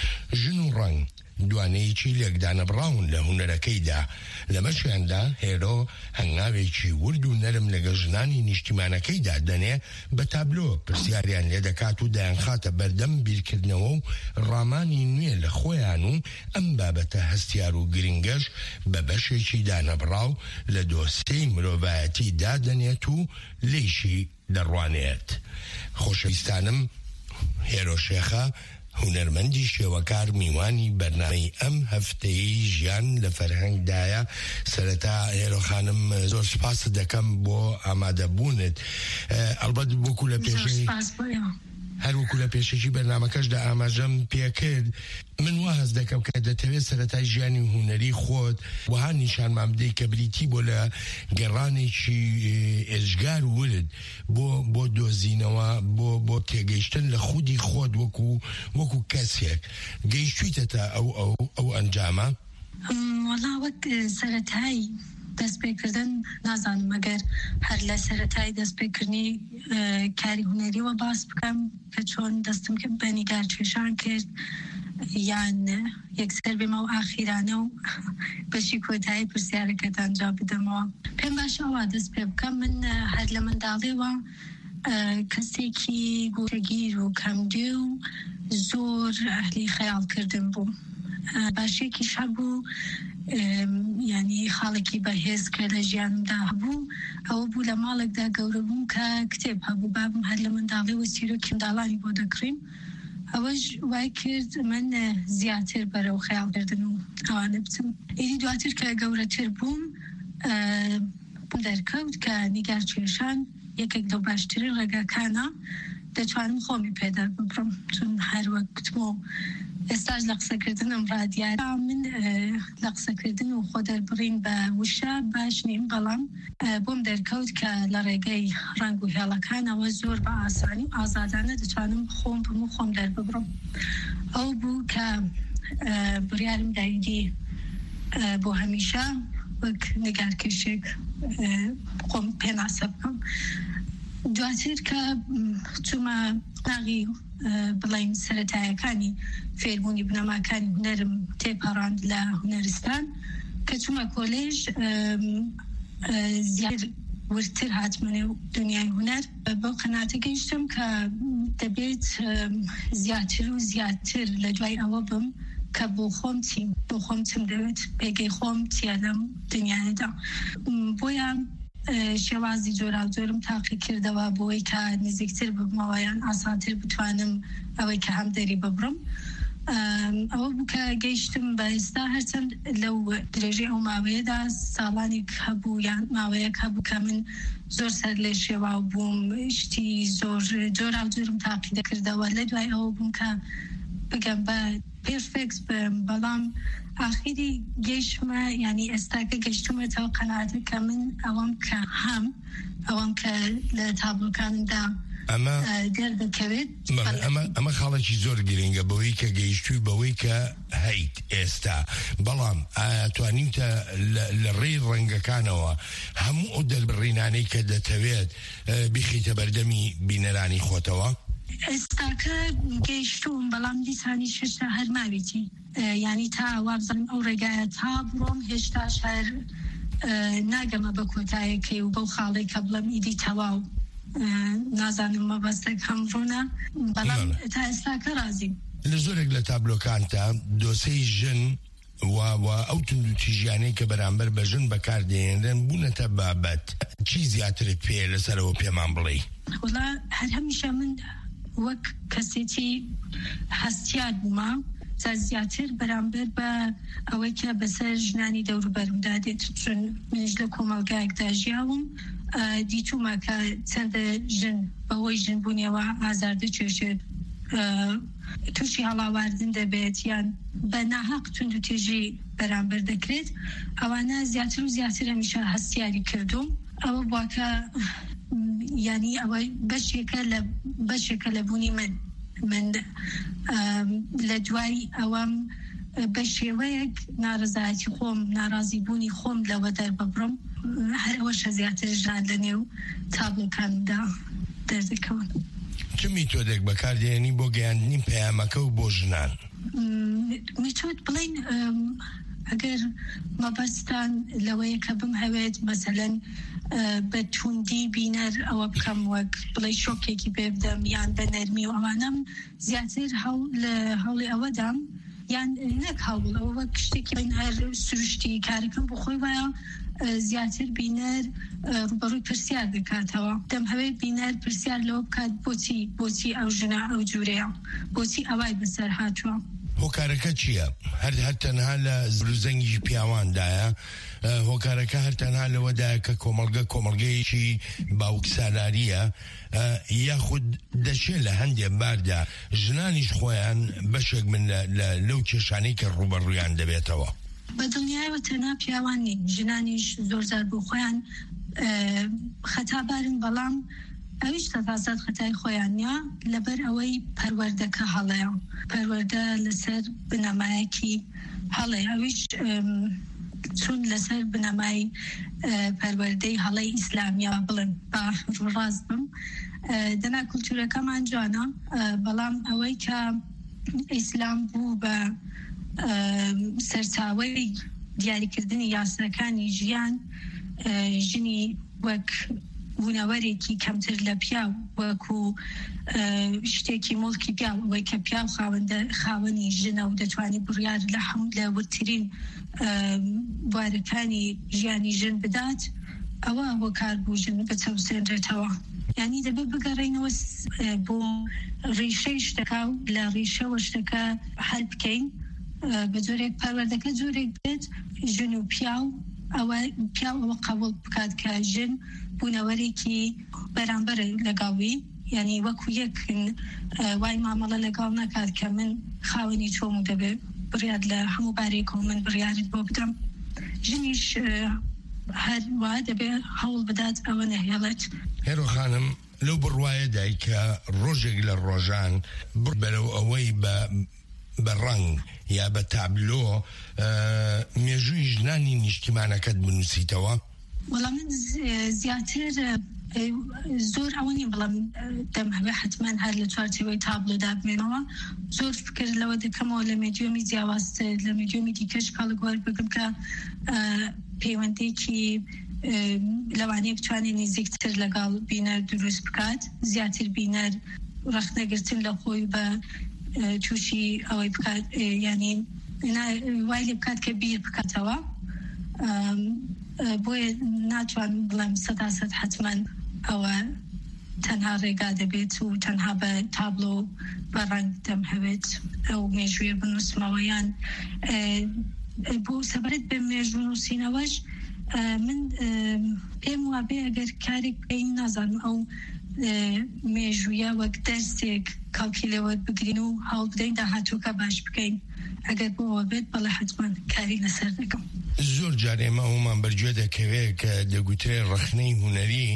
ژن و ڕەنگ دوانەیەکی لێکدانەبڕاون لە هونەرەکەیدا. لەمەشیاندا هێرۆ هەنگاوێکی ورد و نەرم لەگە ژنانی نیشتیمانەکەیدا دەنێ بە تابلۆ پرسیاریان لێ دەکات و دایانخاتە بەردەم بیرکردنەوە و ڕامانی نوێ لە خۆیان و ئەم بابەتە هەستیار و گرنگەش بە بەشێکی دانەبڕاو لە دۆستەی مرۆڤایەتی دادەنێت و لێیشی دەڕوانێت. خۆشەویستانم هێرۆشێخە هونەرمەندی شێوەکار میوانی بەرنامەی ئەم هەفتەی ژیان لە فەرهەنگدایە. سەرەتا هێرۆخانم زۆر سپاس دەکەم بۆ ئامادەبوونت. ئەلبەت بۆکو لە پێشەی هەروەکو لە پێشەکی بەرنامەکەشدا ئاماژەم پێکرد من واز دەکەم کە دەتەوێت سەرەتای ژیانی هونەری خۆت وها نیشانمان بدەیت کە بریتی بۆ لە گەڕانێکی ئێژگار ورد بۆ دۆزینەوە بۆ تێگەیشتن لە خودی خۆت وەکو کەسێک گەیشتویتە تا ئەو ئەنجامە؟
وەڵا وەک سەرەتایی دەستپێکردن نازانم ئەگەر هەر لە سەرەتایی دەستپێکردنی کاری هونەریەوە باس بکەم کە چۆن دەستم بە نیگار کێشان کرد یان یەکسەر بێمە و ئاخیرانە و بەشی کۆتایی پرسیارەکەت ئەنجام بدەمەوە. پێم باشە ئەوە دەست پێ بکەم من هەر لە منداڵێەوە کەسێکی گوتەگیر و کەمگوێ و زۆر ئەهلی خەیاڵکردن بوو. باشێکیش هەبوو ینی خاڵێکی بەهێز کە لە ژیانمدا هەبوو ئەوە بوو لە ماڵێکدا گەورە بووم کە کتێب هەبوو بابم هەر لە منداڵێەوە چیرۆکی منداڵانی بۆ دەکڕیم ئەوەش وای کرد من زیاتر بەرەو خەیاڵکردن و ئەوانە بچم. ئیدی دواتر کە گەورەتر بووم دەرکەوت کە نیگار کێشان یەکێک لەو باشترین ڕێگاکانە دەتوانم خۆمی پێدەر ببڕم چون هەروەک کتمۆ ئێستاش لە قسەکردنم ڕادیارە من لە قسەکردن و خۆ دەربڕین بە وشە باش نیم بەڵام بۆم دەرکەوت کە لە ڕێگەی ڕنگ و هێڵەکانەوە زۆر بە ئاسانی و ئازادانە دەتوانم خۆم بم و خۆم دەرببڕم. ئەو بوو کە بڕیارم دایدی بۆ هەمیشە وەک نگارکێشێک خۆم پێناسە بکەم. دواتر کە چوومە قاغی بڵین سەرەتایەکانی فێربوونی بنەماکانی هونەرم تێپەڕاند لە هونەرستان کە چوومە کۆلێژ زیاتر ورتر هاتمەنێ و دنیای هونەر بەو قەناتە گەیشتم کە دەبێت زیاتر و زیاتر لە دوای ئەوە بم کە بۆ خۆم چم دەوێت پێگەی خۆم چیە لەم دنیاەدا. بۆیە شێوازی جۆرا جۆرم تاقی کردەوە بۆی کە نزیکتر ببمەوەیان ئاسانتر بتوانم ئەوەی کە هەم دەری ببڕم. ئەوە بوو کە گەیشتم بە ئێستا هەرچەند لەو درێژەی ئەو ماوەیەدا ساڵانێک هەبوو یان ماوەیەک هەبوو کە من زۆر سەر لێ شێواو بووم شتی زۆر جۆرا جۆرم تاقی دەکردەوە لە دوای ئەوە بووم کە بگەم بە پێرفێکس بم بەڵام ئاخیری گەیشتمە ینی ئێستاکە گەیشتومەتەوە قەناتە کە من ئەوەم کە ئەوەم کە لە تابلۆکانمدا دەردەکەوێت.
ئەمە خاڵێکی زۆر گرنگە بەوەی کە گەیشتووی بەوەی کە هەیت ئێستا بەڵام توانیتە لە ڕێی ڕەنگەکانەوە هەموو ئەو دەربڕینانەی کە دەتەوێت بیخیتە بەردەمی بینەرانی خۆتەوە؟
ئێستاکە گەیشتوم بەڵام دیسانی ششتا هەرماویتی ینی تا وابزانم ئەو ڕێگایە تا بڕۆم هێشتاش هەر ناگەمە بە کۆتایەکەی و بەو خاڵی کە بڵم ئیدی تەواو نازانم مەبەستێک هەمڕۆنە بەڵام تا ئێستاکە رازیم.
لە زۆرێک لە تابلۆکانتە دۆسەی ژن و ئەو تونجیانەی کە بەرامبەر بە ژن بەکاردێنرێن بوونەتە بابەت چی زیاترت پێ لەسەرەوە پێمان بڵێ؟
وڵا هەر هەمیشە من وەک کەسێکی هەستیار بوومە تا زیاتر بەرامبەر بە ئەوەی کە بەسەر ژنانی دەوروبەرمدا دێت چون منش لە کۆمەلگایەکدا ژیاوم دیتومە کە چەندە ژن بەهۆی ژنبوونیەوە ئازار دەچێشێت تووشی هەڵاواردن دەبێت یان بە ناحەق توند و تێژی بەرامبەر دەکرێت ئەوانە زیاتر و زیاتر هەمیشە هەستیاری کردوم. ئەوە بواکە ینی ئەوە بەشێکە لە بوونی من لە دوای ئەوەم بە شێوەیەک ناڕزایەتی خۆم ناڕازی بوونی خۆم لەوە دەرببڕم هەر ئەوەشە زیاتر ژان لە نێو تابلۆکاندا دەردەکەون.
چ میتۆدێک بەکاردێنی بۆ گەیاندنی پەیامەکە و بۆ ژنان؟
میتۆد بڵین ئەگەر مەبەستان لەوەیە کە بم هەوێت مەسەلەن بە توندی بینەر ئەوە بکەم وەک بڵێ شۆکێکی پێ بدەم یان بە نەرمی و ئەوانەم زیاتر لە هەوڵی ئەوەدام یان نەک هەوڵ ئەوە وەک شتێکی بین هەر سروشتی کارەکەم بۆ خۆی وایە زیاتر بینەر ڕوبەڕووی پرسیار دەکاتەوە دەم هەوێ بینەر پرسیار لەوە بکات بۆچی ئەو ژنە ئەو جوورەیە بۆچی ئەوای بەسەر هاتووە
هۆکارەکە چییە؟ هەر تەنها لە زەنگی پیاواندایە هۆکارەکە هەر تەنها لەوەدایە کە کۆمەڵگەیەکی باوکسالاریە یاخود دەچێت لە هەندێک باردا ژنانیش خۆیان بەشێک من لەو کێشانەی کە ڕوبەڕوویان دەبێتەوە.
بە دڵنیایەوە تەنها پیاوان نین، ژنانیش زۆرجار بۆ خۆیان خەتابارن، بەڵام ئەویش تەفازات خەتای خۆیان نیە لەبەر ئەوەی پەروەردەکە هەڵەیە، پەروەردە لەسەر بنەمایەکی هەڵەیە، ئەویش چون لەسەر بنەمای پەروەردەی هەڵەی ئیسلامیە بڵێن با ڕاست بم دەنا کولتورەکەمان جوانە، بەڵام ئەوەی کە ئیسلام بوو بە سەرچاوەی دیاریکردنی یاساکانی ژیان ژنی وەک بوونەوەرێکی کەمتر لە پیاو، وەکو شتێکی مڵکی پیاو، ئەوەی کە پیاو خاوەنی ژنە و دەتوانێت بڕیار لە هەموو لە ورترین بوارەکانی ژیانی ژن بدات، ئەوە هۆکار بوو ژن بچەوسێنرێتەوە. یعنی دەبێت بگەڕێنەوە بۆ ڕیشەی شتەکە و لە ڕیشەوە شتەکە هەل بکەین بە جۆرێک پەروەردەکە جۆرێک بێت ژن و پیاو ئەوە قبول بکات کە ژن بوونەوەرێکی بەرامبەر لەگاڵی، یعنی وەکو یەک وای مامەڵە لەگاڵ ناکات کە من خاوەنی چۆم و دەبێت بڕیار لە هەموو بارێک و من بڕیارت بۆ بدەم. ژنیش هەروە دەبێت هەوڵ بدات ئەوە نەهێڵێت.
هێرۆ خانم لەو بڕوایەدای کە ڕۆژێک لە ڕۆژان بەرەو ئەوەی بە ڕنگ یا بە تابلۆ مێژووی ژنانی نیشتیمانەکەت بنووسیتەوە؟
وەڵام من زیاتر زۆر ئەوە نیە، بەڵام دەمهەوێ حتمان هەر لە چوارچێوەی تابلۆدا بمێنەوە. زۆر فکر لەوە دەکەمەوە لە مێدیۆمی جیاوازتر، لە مێدیۆمی دیکەش کاڵگوار بگم کە پەیوەندێکی لەوانەیە بتوانێت نزیکتر لەگەڵ بینەر دروست بکات، زیاتر بینەر ڕەخنەگرتن لە خۆی بە تووشی ئەوەی بکات، ینی وای لێ بکات کە بیر بکاتەوە. بۆیە ناتوان بڵێم 100% حتمەن ئەوە تەنها ڕێگا دەبێت و تەنها بە تابلۆ بە ڕنگ دەمهەوێت ئەو مێژوویە بنووسمەوە. یان بۆ سەبارەت بە مێژوو نووسینەوەش من پێم وابێ ئەگەر کارێک بکەین نازانم ئەو مێژوویە وەک دەرسێک کاڵکیلەوە بگرین و هەوڵ بدەین داهاتووکە باش بکەین. ئەگەر بۆەوە بێت بەڵێ حتمەن کاری لەسەر دەکەم.
زۆر جار ئێمە هەمومان بەرگوێ دەکەوێت کە دەگوترێت ڕەخنەی هونەری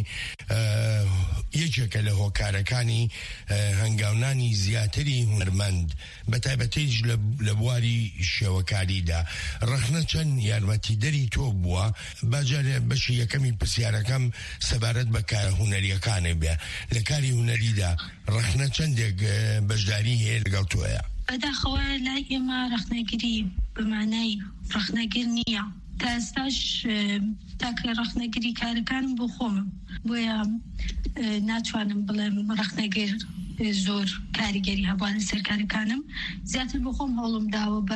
یەکێکە لە هۆکارەکانی هەنگاونانی زیاتری هونەرمەند بە تایبەتیش لە بواری شێوەکاریدا. ڕەخنە چەند یارمەتیدەری تۆ بووە؟ باجار بەشی یەکەمی پرسیارەکەم سەبارەت بە کار هونەریەکانێ بێ. لە کاری هونەریدا ڕەخنە چەندێک بەشداری هەیە لەگەڵ تۆیە؟
بەداخەوە لای ئێمە ڕەخنەگیری بەمانای ڕەخنەگیر نییە. تا ئێستاش تاکە ڕەخنەگیری کارەکانم بۆ خۆمم، بۆیە ناتوانم بڵێم ڕەخنەگیر زۆر کاریگەری هەبووە لەسەر کارەکانم. زیاتر بۆ خۆم هەوڵم داوە بە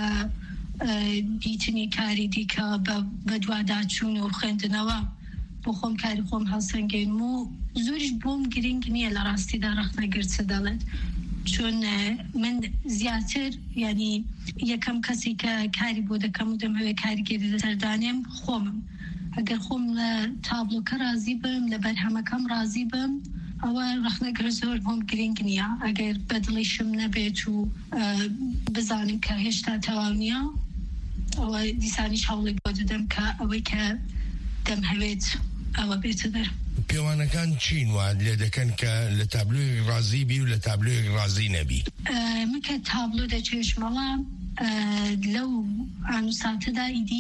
دیتنی کاری دیکە بە دوواداچوون و خوێندنەوە بۆ خۆم کاری خۆم هەڵسەنگێنم و زۆریش بۆم گرنگ نییە لە ڕاستیدا ڕەخنەگیر چ دەڵێت، چون من زیاتر ینی یەکەم کەسی کە کاری بۆ دەکەم و دەمەوێت کاریگەری لەسەردانێم خۆمم. ئەگەر خۆم لە تابلۆکە رازی بم، لە بەرهەمەکەم رازی بم، ئەوە ڕەخنەگیر زۆر بۆم گرنگ نییە. ئەگەر بەدڵیشم نەبێت و بزانم کە هێشتا تەواو نییە، ئەوە دیسانیش هەوڵێک بۆ دەدەم کە ئەوەی کە دەمهەوێت ئەوە بێتە دەر.
پێوانەکان چین وان لێ دەکەن کە لە تابلۆیەک رازی بی و لە تابلۆیەک رازی نەبی؟
من کە تابلۆ دەچێشمەوە لەو ئانوساتەدا ئیدی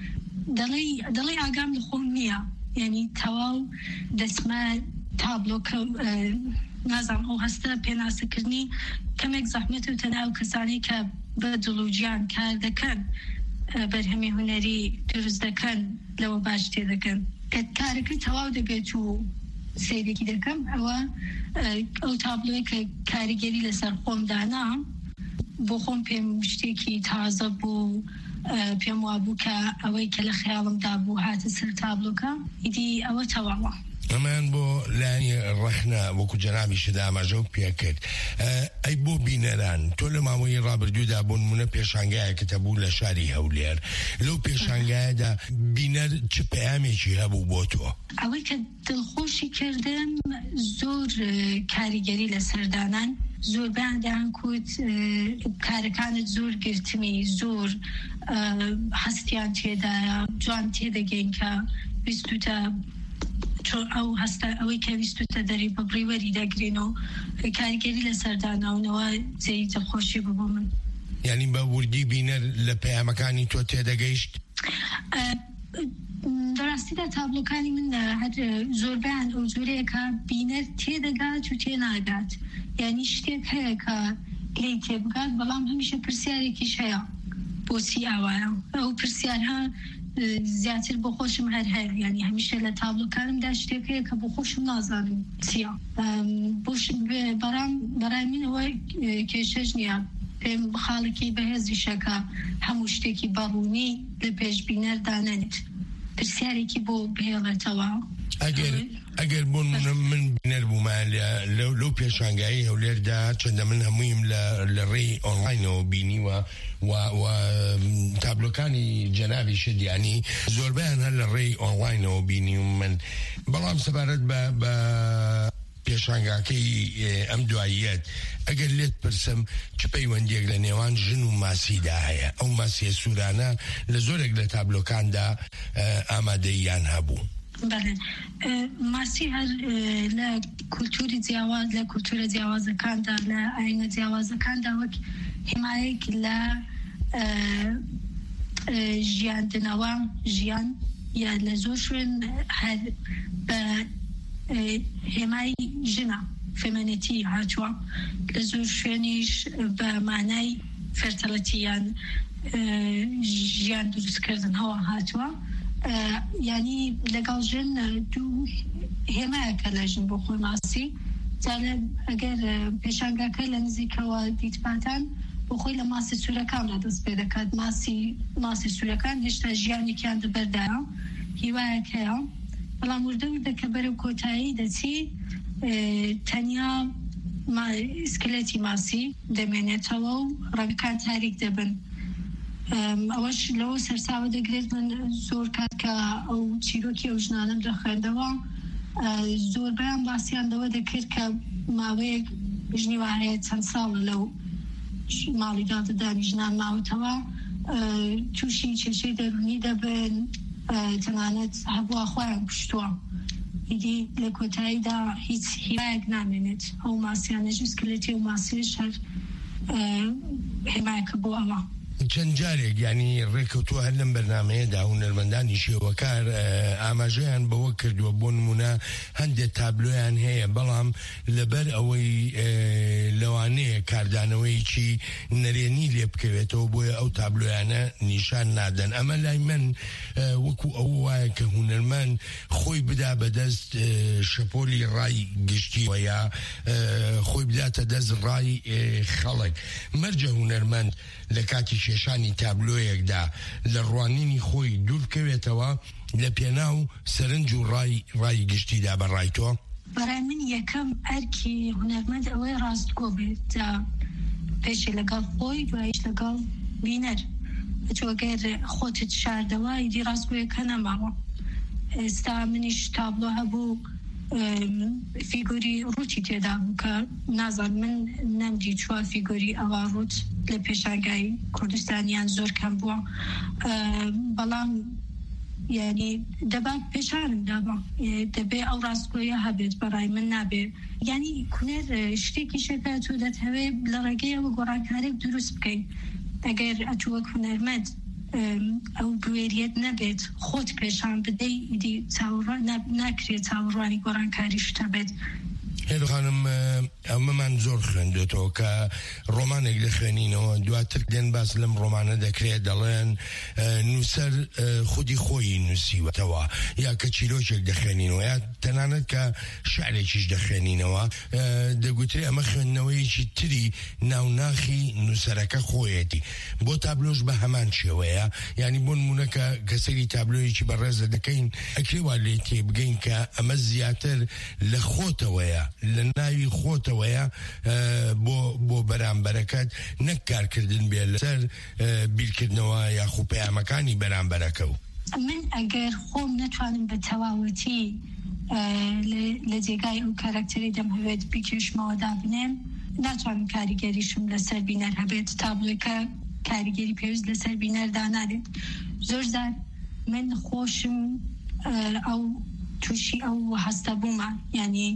دەڵێ ئاگام لە خۆم نییە، یعنی تەواو دەچمە تابلۆکە نازانم ئەو هەستە پێناسەکردنی کەمێک زەحمەت و تەنها و کەسانی کە بە دڵ و گیان کار دەکەن بەرهەمی هونەری دروست دەکەن لەوە باش تێ دەکەن. کە کارەکە تەواو دەبێت و سیرێکی دەکەم، ئەو تابلۆی کە کاریگەری لەسەر خۆم دانا بۆ خۆم پێم شتێکی تازە بوو، پێم وابوو کە ئەوەی کە لە خەیاڵمدا بوو هاتە سەر تابلۆکە ئیدی ئەوە تەواوە.
ئەمان بۆ لانی ڕەخنا وەکو جەنابی شدا ئاماژە و پێکرد ئەی بۆ بینەران تۆ لە ماوەی ڕابردوودا بۆ نمونە پێشانگایەکە هەبوو لە شاری هەولێر لەو پێشانگایەدا بینەر چ پەیامێکی هەبوو بۆ تۆ؟
ئەوەی کە دڵخۆشی کردم زۆر کاریگەری لە سەردانان زۆر بەیاندیان کوت کارەکانت زۆر گرتمی زۆر هەستیان تێدایە جوان تێدەگەین کە ویستوتە ئەو هەستا ئەوەی کە ویستوتە دەری بەبڕیوەری دەگرین و کاریگەری لە سەرداناونەوە جێی دڵخۆشی ببوو من.
یعنی بە وردی بینەر لە پەیامەکانی تۆ تێدەگەیشت؟
بەڕاستیدا تابلۆکانی من هەر زۆربیان ئەو جۆرەیەکە بینەر تێدەگات و تێناگات، یعنی شتێک هەیە کە لێی تێبگات بەڵام هەمیشە پرسیارێکیش هەیە بۆچی ئاوایە. ئەو پرسیارها زیاتر بۆ خۆشم هەر هەیە، یعنی هەمیشە لە تابلۆکانمدا شتێک هەیە کە بۆ خۆشم نازانم چییە. بەڕای من ئەوە کێشەش نییە، پێم خاڵێکی بەهێزیشەکە هەموو شتێکی بەڕوونی لە پێش بینەردا نەنێت، پرسیارێکی بۆ بهێڵێتەوە.
ئەگەر بۆن من بینەر بوومان لەو پێشانگایی هەولێردا چەندە من هەموویم لە ڕێی ئۆنلاینەوە بینیوە و تابلۆکانی جەنابی شدیانی زۆربیان هەر لە ڕێی ئۆنلاینەوە بینیم من، بەڵام سەبارەت بە پێشانگاکەی ئەم دواییەت ئەگەر لێت پرسم چ پەیوەندێک لە نێوان ژن و ماسیدا هەیە؟ ئەو ماسیە سوورانە لە زۆرێک لە تابلۆکاندا ئامادەییان هەبوو.
بەڵێ ماسی هەر لە کولتوری جیاواز لە کولتورە جیاوازەکاندا لە ئاینە جیاوازەکاندا وەک حمایەک لە ژیاندنەوە ژیان یا لە زۆر شوێن هەر بە هێمای ژنە فێمەنیتی هاتووە، لە زۆر شوێنیش بە مانای فێرتەڵەتییان ژیان دروستکردنەوە هاتووە، یعنی لەگەڵ ژن دوو هێمایەکە لە ژن بۆ خۆی ماسی. ئەگەر پێشانگاکە لە نزیکەوە دیتپاتان بۆ خۆی لە ماسی سوورەکاندا دەست پێ دەکات. ماسی سوورەکان هێشتا ژیانێکیان دەبەردایە، هیوایەک هەیە، بەڵام وردە کە بەرەو کۆتایی دەچی تەنیا ئسکلێتی ماسی دەمێنێتەوە و ڕەنگەکان تاریک دەبن. ئەوەش لەوە سەرساوە دەگرێت من زۆر کات کە ئەو چیرۆکی ئەو ژنانم دەخوێندەوە زۆربیان باسییاندەوە دەکرد کە ماوەیەک ژنی وایە چەند ساڵە لەو ماڵی دادەدانی ژنان ماوەتەوە تووشی کێشەی دەرونی دەبن، تەنانەت هەبووە خۆیان پشتووە، ئیدی لە کۆتاییدا هیچ هیوایەک نامێنێت. ئەو ماسیانەش سکلێتی و ماسیش هەر هێمایەکە بۆ ئەوە.
چەند جارێک ینی ڕێکەوتووە هەر لەم بەرنامەیەدا هونەرمەندانی شێوەکار ئاماژەیان بەوە کردووە بۆ نمونە هەندێک تابلۆیان هەیە، بەڵام لەبەر ئەوەی لەوانەیە کاردانەوەیکی نەرێنی لێ بکەوێتەوە بۆیە ئەو تابلۆیانە نیشان نادەن. ئەمە لای من وەکو ئەو وایە کە هونەرمەند خۆی بدا بەدەست شەپۆلی ڕای گشتیوە یا خۆی بداتە دەست ڕای خەڵک. مەرجە هونەرمەند لە کاتی کێشانی تابلۆیەکدا لە ڕوانینی خۆی دوور بکەوێتەوە لە پێناو سەرنج و ڕای گشتیدا بەڕای تۆ؟
بەڕای من یەکەم ئەرکی هونەرمەند ئەوەی ڕاستگۆ بێت، پێشی لەگەڵ خۆی دوایش لەگەڵ بینەر. ئەگەر خۆتت شاردەوە ئیدی ڕاستگۆیەکە نەماوە. ئێستا منیش تابلۆ هەبوو فیگۆری ڕووتی تێدا بوو کە نازان من نەمدی چوار فیگۆری ئەوە ڕوت لە پێشانگای کوردستانیان زۆر کەم بووە، بەڵام یعنی دەبا پێشانم دابا دەبێ ئەو ڕاستگۆیە هەبێت بەڕای من نابێ. یعنی کونێر شتێکی شەکە تۆ دەتەوێت لە ڕێگەیەوە گۆڕانکارێک دروست بکەین. ئەگەر ئەتووەک هونەرمەند ئەو گوێریت نەبێت خۆت پێشان بدەی ئیدی ناکرێت چاوەڕوانی گۆڕانکاری شتە بێت.
هێرو خانم ئەمەمان زۆر خوێندوێتەوە کە ڕۆمانێک دەخوێنینەوە دواتر دێن باس لەم ڕۆمانە دەکرێت دەڵێن نووسەر خودی خۆی نووسیوەتەوە یا کە چیرۆکێک دەخوێنینەوە یا تەنانەت کە شعرێکیش دەخوێنینەوە دەگوترێ ئەمە خوێندنەوەیەکی تری ناوناخی نووسەرەکە خۆیەتی بۆ تابلۆش بە هەمان شێوەیە ینی بۆ نمونەکە کەسەری تابلۆیەکی بەڕێزە دەکەین ئەکرێوا لێ تێ بگەین کە ئەمە زیاتر لە خۆتەوەیە لە ناوی خۆتەوەیە بۆ بەرامبەرەکەت نەک کارکردن بێ لەسەر بیرکردنەوە یاخو پەیامەکانی بەرامبەرەکە و
من ئەگەر خۆم نەتوانم بە تەواوەتی لە جێگای ئەو کارکتەری دەمهەوێت بیکێشمەوە دابنێم ناتوانم کاریگەریشم لەسەر بینەر هەبێت تابلۆکە کاریگەری پێویست لەسەر بینەردا نادێت زۆر زار من خۆشم ئەو تووشی ئەو هەستە بوومە ینی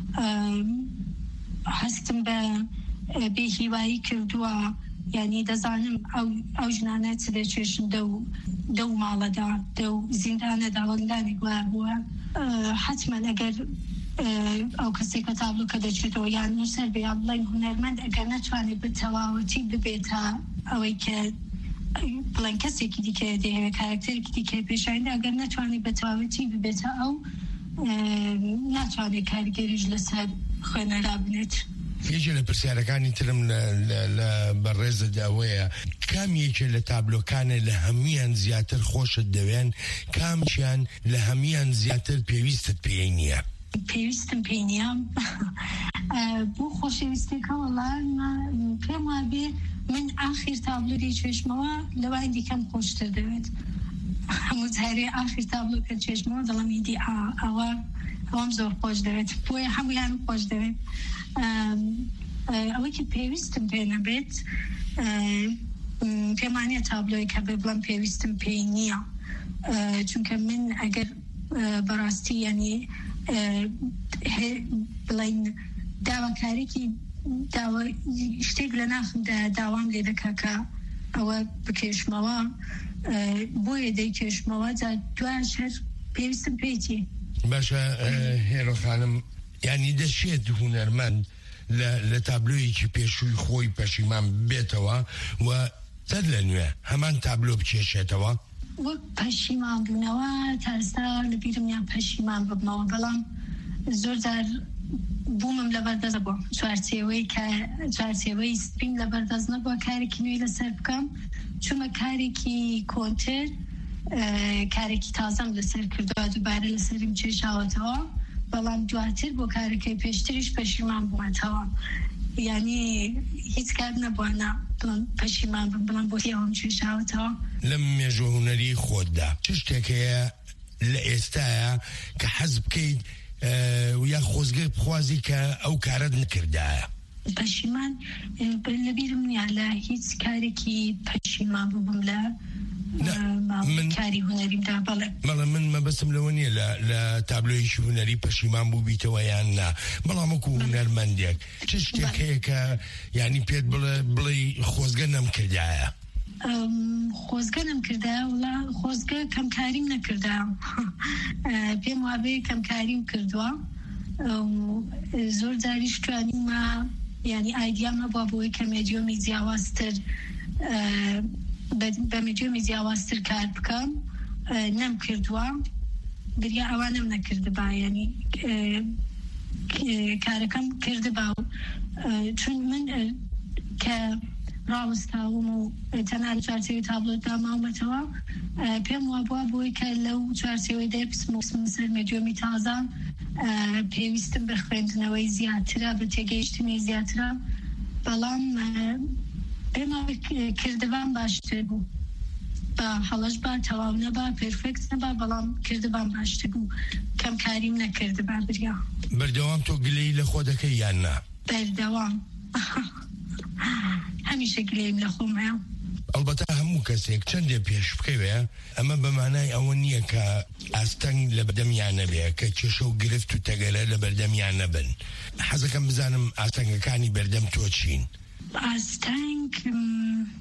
هەستم بە بێهیوایی کردووە ینی دەزانم ئەو ژنانە چ دەچێشن دەو ماڵەدا دەو زیندانەدا وەندانی گویا بووە حتما ئەگەر ئەو کەسێک کە تابلۆکە دەچێتەوە یان نووسەر بێ یا بڵێن هونەرمەند ئەگەر نەتوانێت بە تەواوەتی ببێتە ئەوەی کە بڵێن کەسێکی دیکە دەیەوێت کارکتەرێکی دیکە پێشایندا ئەگەر نەتوانێت بە تەواوەتی ببێتە ئەو ناتوانێت کاریگەریش لەسەر خوێنەرا بنێت
یەکێ لە پرسیارەکانی ترم لە بەڕێزت ئەوەیە کام یەکێ لە تابلۆکانە لە هەمویان زیاتر خۆشت دەوێن کامچیان لە هەمویان زیاتر پێویستت پێی نییە
پێویستم پێی نییە بۆ خۆشەویستێکە وەڵام پێم وابێ من ئاخیر تابلۆی چێشمەوە لەوای دیکەم خۆشتر دەوێت هەموو جارێ ئاخیر تابلۆکە چێشمەوە دەڵام ئیدی ئەوەم زۆر خۆش دەوێت بۆیە هەمویان خۆش دەوێت ئەوەی کە پێویستم پێ نەبێت پێمانە تابلۆی کە بڵم پێویستم پێی نییە چونکە من ئەگەر بەڕاستی ینی بڵین داواکارێکی شتێک لە ناخمدا داوام لێ دەکا کە ئەوە بکێشمەوە بۆیە دەیکێشمەوە جا دوایش هەر پێویستم پێیتی
باشە هێرۆ خانم ینی دەشێت هونەرمەند لە تابلۆیەکی پێشووی خۆی پەشیمان بێتەوە و سەر لە نوێ هەمان تابلۆ بکێشێتەوە
وەک پەشیمان بوونەوە تاستا لە بیرم یان پەشیمان ببمەوە بەڵام زۆر جار بوومم لەبەردەست بووە چوارچێوەی سپین لەبەردەست نەبووە کارێکی نوێی لەسەر بکەم چوومە کارێکی کۆنتر کارێکی تازەم لەسەر کردووە دووبارە لەسەرم چێشاوەتەوە بەڵام دواتر بۆ کارەکەی پێشتریش پەشیمان بوومەتەوە ینی هیچ کار نەبووە پەشیمان بڵام بۆ ئەوم چێشاوەتەوە
لەم مێژوە هونەری خۆتدا چ شتێکەیە لە ئێستایە کە حەز بکەیت یا خۆزگە بخوازی کە ئەو کارت نکردایە
پەشیمان لەبیرم نییە لە هیچ کارێکی پەشیمان بووم لە کاری هونەریمدا
بەڵێ من مەبەستم لەوە نییە لە تابلۆیشی هونەری پەشیمان بوو بیتەوە یان نا بەڵام وەکو هونەرمەندێک چ شتێک هەیە کە یعنی پێت بڵێ خۆزگە نەمکردایە
خۆزگە نەمکردایە وڵا خۆزگە کەمکاریم نەکردایە پێم وابێ کەمکاریم کردووە زۆر جاریش توانیمە ینی ئایدیامە بووە بۆی کە مێدیۆمی جیاوازتر بە مێدیۆمی جیاوازتر کار بکەم نەم کردووە گریا ئەوانم نەکردبا ینی کارەکەم کردبا چون من کە ڕاوەستاوم و تەنها لە چوارچێوەی تابلۆدا ماومەتەوە پێم وابووە بۆی کە لەو چوارچێوەی دەربسم سەر مێدیۆمی تازە پێویستم بە خوێندنەوەی زیاترە بە تێگەیشتنی زیاترە بەڵام پێم کردبان باشتر بوو بە هەڵەش با تەواو نەبا پێرفێکت نەبا بەڵام کردبان باشتر بوو کەمکاریم نەکردبا بریا
بەردەوام تۆ گلەی لە خۆ دەکەی یان نا
بەردەوام هەمیشە گلەیم لە خۆمەیە
ئەلبەتە هەموو کەسێک چەندێ پێش بکەوێ ئەمە بەمانای ئەوە نییە کە ئاستەنگ لە بەردەمیان نەبێ کە کێشە و گرفت و تەگەلە لە بەردەمیان نەبن حەزەکەم بزانم ئاستەنگەکانی بەردەم تۆ چین
ئاستەنگ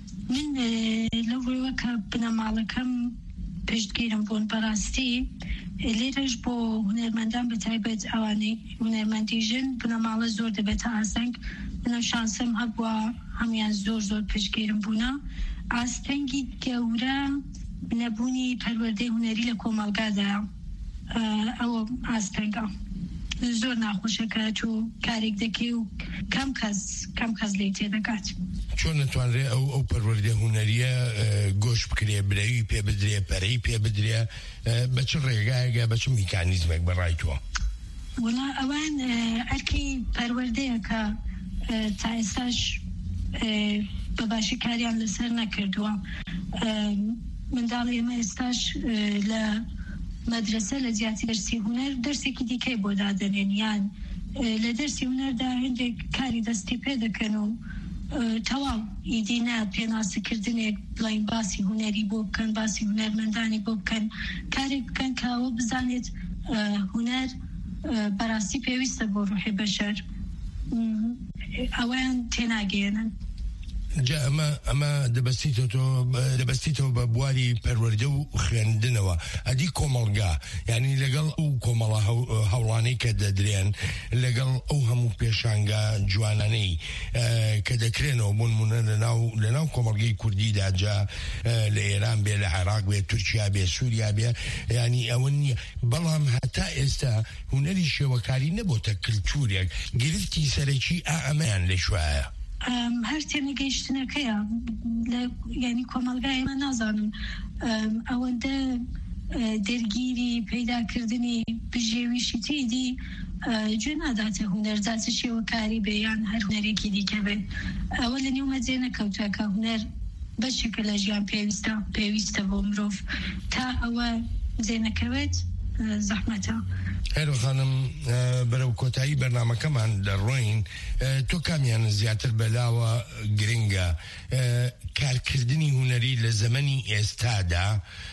من لەوەوە کە بنەماڵەکەم پشتگیرم بوون بەڕاستی لێرەش بۆ هونەرمەندان بەتایبەت ئەوانەی هونەرمەندیژن بنەماڵە زۆر دەبێتە ئاسنگ منە شانسم هەبووە هەمیان زۆر پشتگیرم بوونە ئاستەنگی گەورە نەبوونی پەروەردەی هونەری لە کۆمەڵگادایە ئەوە ئاستەنگە زۆر ناخۆشەکە تۆ کارێک دەکەی و کەم کەس لێ تێدەکات
چۆن نتوانرێ ئەو پەروەردە هونەریە گۆش بکرێ برەوی پێ بدرێ پەرەی پێ بدرێ بە چ ڕێگایەکە بە چ میکانیزمێک بەڕای تۆ
وڵا ئەوان ئەرکی پەروەردەیە کە تا ئێستاش بەباشی کاریان لەسەر نەکردووە منداڵی ئێمە ئێستاش لە مەدرسە لە زیاتی دەرسی هونەر دەرسێکی دیکەی بۆ دادەنێن یان لە دەرسی هونەردا هەندێک کاری دەستی پێ دەکەن و تەواو ئیدینە پێناسەکردنێک بڵین باسی هونەری بۆ بکەن باسی هونەرمەندانی بۆ بکەن کارێک بکەن کە ئەوە بزانێت هونەر بەڕاستی پێویستە بۆ ڕوحی بەشەر ئەوەیان تێناگەێنن
جا ئەمە دەبەستیتەوە بە بواری پەروەردە و خوێندنەوە ئەدی کۆمەڵگا یعنی لەگەڵ ئەو کۆمەڵە هەوڵانەی کە دەدرێن لەگەڵ ئەو هەموو پێشانگا جوانانەی کە دەکرێنەوە بوونمونە لەناو کۆمەڵگەی کوردیدا جا لە ئێران بێ لە عێراق بێ تورکیا بێ سووریا بێ ینی ئەوە نییە بەڵام هەتا ئێستا هونەری شێوەکاری نەبۆتە کللتورێک گرفتی سەرەکی ئەمەیان لە شوایە
هەر تێنەگەیشتنەکەیە ینی کۆمەلگایمە نازانم ئەوەندە دەرگیری پەیداکردنی بژێویشی تێدی گوێ ناداتە هونەرزاتە شێوەکاری بێ یان هەر هونەرێکی دیکە بێ ئەوە لە نێو مەجێ نەکەوتە کە هونەر بەشێکە لە ژیان پێویستە بۆ مرۆڤ تا ئەوە جێنەکەوێت زەحمەتە
هەرو خانم بەرەو کۆتایی بەرنامەکەمان دەڕۆین تۆ کامیان زیاتر بەلاوە گرنگە کارکردنی هونەری لە زەمەنی ئێستادا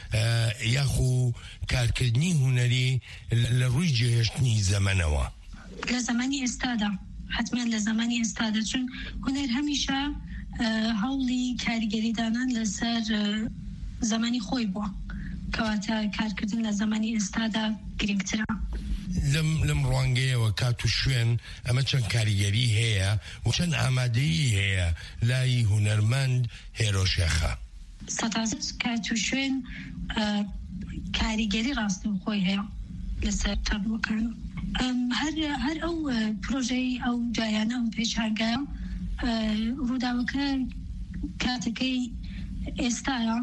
یاخو کارکردنی هونەری لە ڕووی جێهێشتنی زەمەنەوە
لە زەمانی ئێستادا حتمما لە زەمانی ئێستادا چون هونەر هەمیشە هەوڵی کاریگەریدانان لەسەر زەمانی خۆی بووە کەواتە کارکردن لە زەمانی ئێستادا گرنگترە
لەم ڕوانگەیەوە کات و شوێن ئەمە چەند کاریگەری هەیە و چەند ئامادەیی هەیە لای هونەرمەند هێرۆشێخە
سەتازت کات و شوێن کاریگەری ڕاستن خۆی هەیە لەسەر تابلۆکان هەر ئەو پرۆژەی ئەو جایانە و پێشانگایە ڕووداوەکە کاتەکەی ئێستاە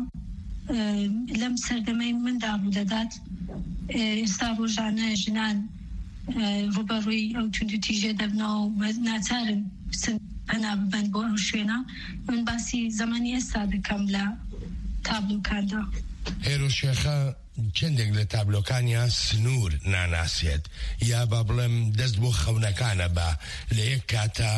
لەم سەردەمەی مندا ڕوو دەدات ئێستا ڕۆژانە ژنان ڕوبەڕووی ئەو توندوتیژێ دەبنەوە و ناچارن پەنا ببەن بۆ ئەو شوێنە من باسی زەمانی ئێستا دەکەم لە تابلۆکاندا
هێرۆشێخە چندێک لە تابلۆکانیا سنوور ناناسێت یا با بڵێم دەست بۆ خەونەکانە بە لە یەک کاتە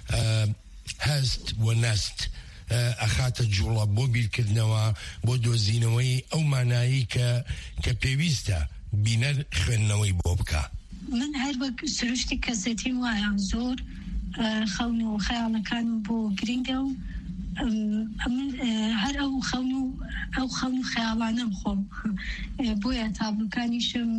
هەست و نەست ئەخاتە جوڵە بۆ بیرکردنەوە بۆ دۆزینەوەی ئەو مانایی کە پێویستە بینەر خوێندنەوەی بۆ بکە
من هەر وەک سروشتی کەسێتی وایە زۆر خەون و خەیاڵەکان بۆ گرنگە و هەر ئەو خەون و خەیاڵانەم خۆم بۆیە تابلوکانیشم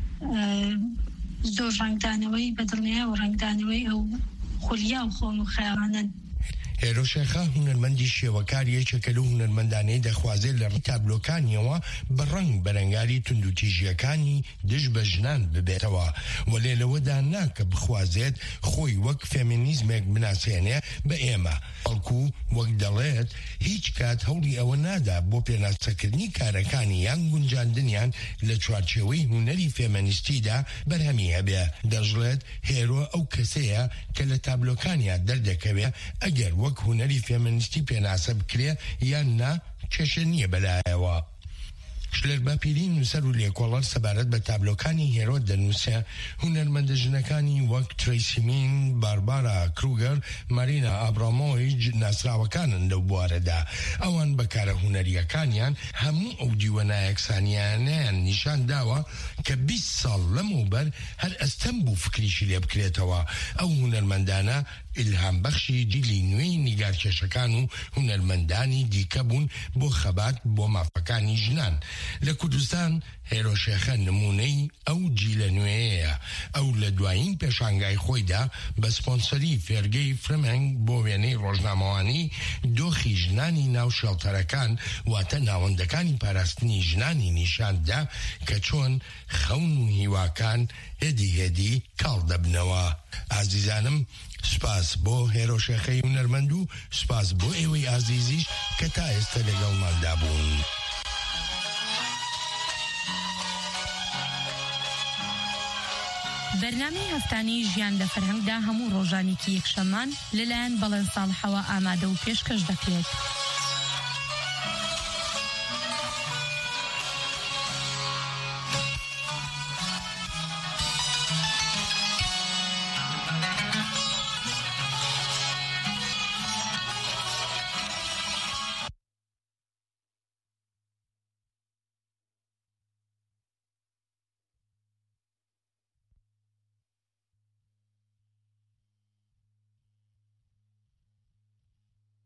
زۆر ڕنگدانەوەی بەدڵنیە و ڕنگدانەوەی ئەو خولیا و خۆن و خەیاڵانن
هێرۆشێخە هونەرمەندی شێوەکار یەکێکە لەو هونەرمەندانەی دەخوازێت لە تابلۆکانیەوە بە ڕەنگ بەرەنگاری توندوتیژیەکانی دژ بە ژنان ببێتەوە و لێلەوەدا ناکە بخوازێت خۆی وەک فێمینیزمێک بناسێنێ بە ئێمە بەڵکو وەک دەڵێت هیچ کات هەوڵی ئەوە نادا بۆ پێناسەکردنی کارەکانی یان گونجاندنیان لە چوارچێوەی هونەری فێمەنیستیدا بەرهەمی هەبێ دەژڵێت هێرۆ ئەو کەسەیە کە لە تابلۆکانیا دەردەکەوێ ئەگەر وەک هونەری فێمەنیستی پێناسە بکرێ یان نا کێشە نییە بەلایەوە شلێر باپیری نووسەر و لێکۆڵەر سەبارەت بە تابلۆکانی هێرۆ دەنووسێ هونەرمەندە ژنەکانی وەک تریسی مین، باربارا کروگەر، مارینا ئابرامۆیج ناسراوەکانن لەو بوارەدا ئەوان بەکارە هونەریەکانیان هەموو ئەو دیوەنە یەکسانیانیان نیشان داوە کە 20 ساڵ لەمەوبەر هەر ئەستەم بوو فکریشی لێ بکرێتەوە ئەو هونەرمەندانە ئیلهام بەخشی جیلی نوێی نیگارکێشەکان و هونەرمەندانی دیکە بوون بۆ خەبات بۆ مافەکانی ژنان لە کوردستان. هێرۆشێخە نمونەی ئەو جیلە نوێیە. ئەو لە دوایین پێشانگای خۆیدا بە سپۆنسەری فێرگەی فرمنگ بۆ وێنەی ڕۆژنامەوانی دۆخی ژنانی ناو شێڵتەرەکان واتە ناوەندەکانی پاراستنی ژنانی نیشاندا کە چۆن خەون و هیواکان هێدی کاڵ دەبنەوە. ئازیزانم، سپاس بۆ هێرۆشێخەی هونەرمەند و سپاس بۆ ئێوەی ئازیزیش کە تا ئێستا لەگەڵماندا بوون.
بەرنامەی هەفتانەی ژیان لە فەرهەنگدا هەموو ڕۆژانێکی یەکشەممان لەلایەن بەڵێن ساڵحەوە ئامادە و پێشکەش دەکرێت.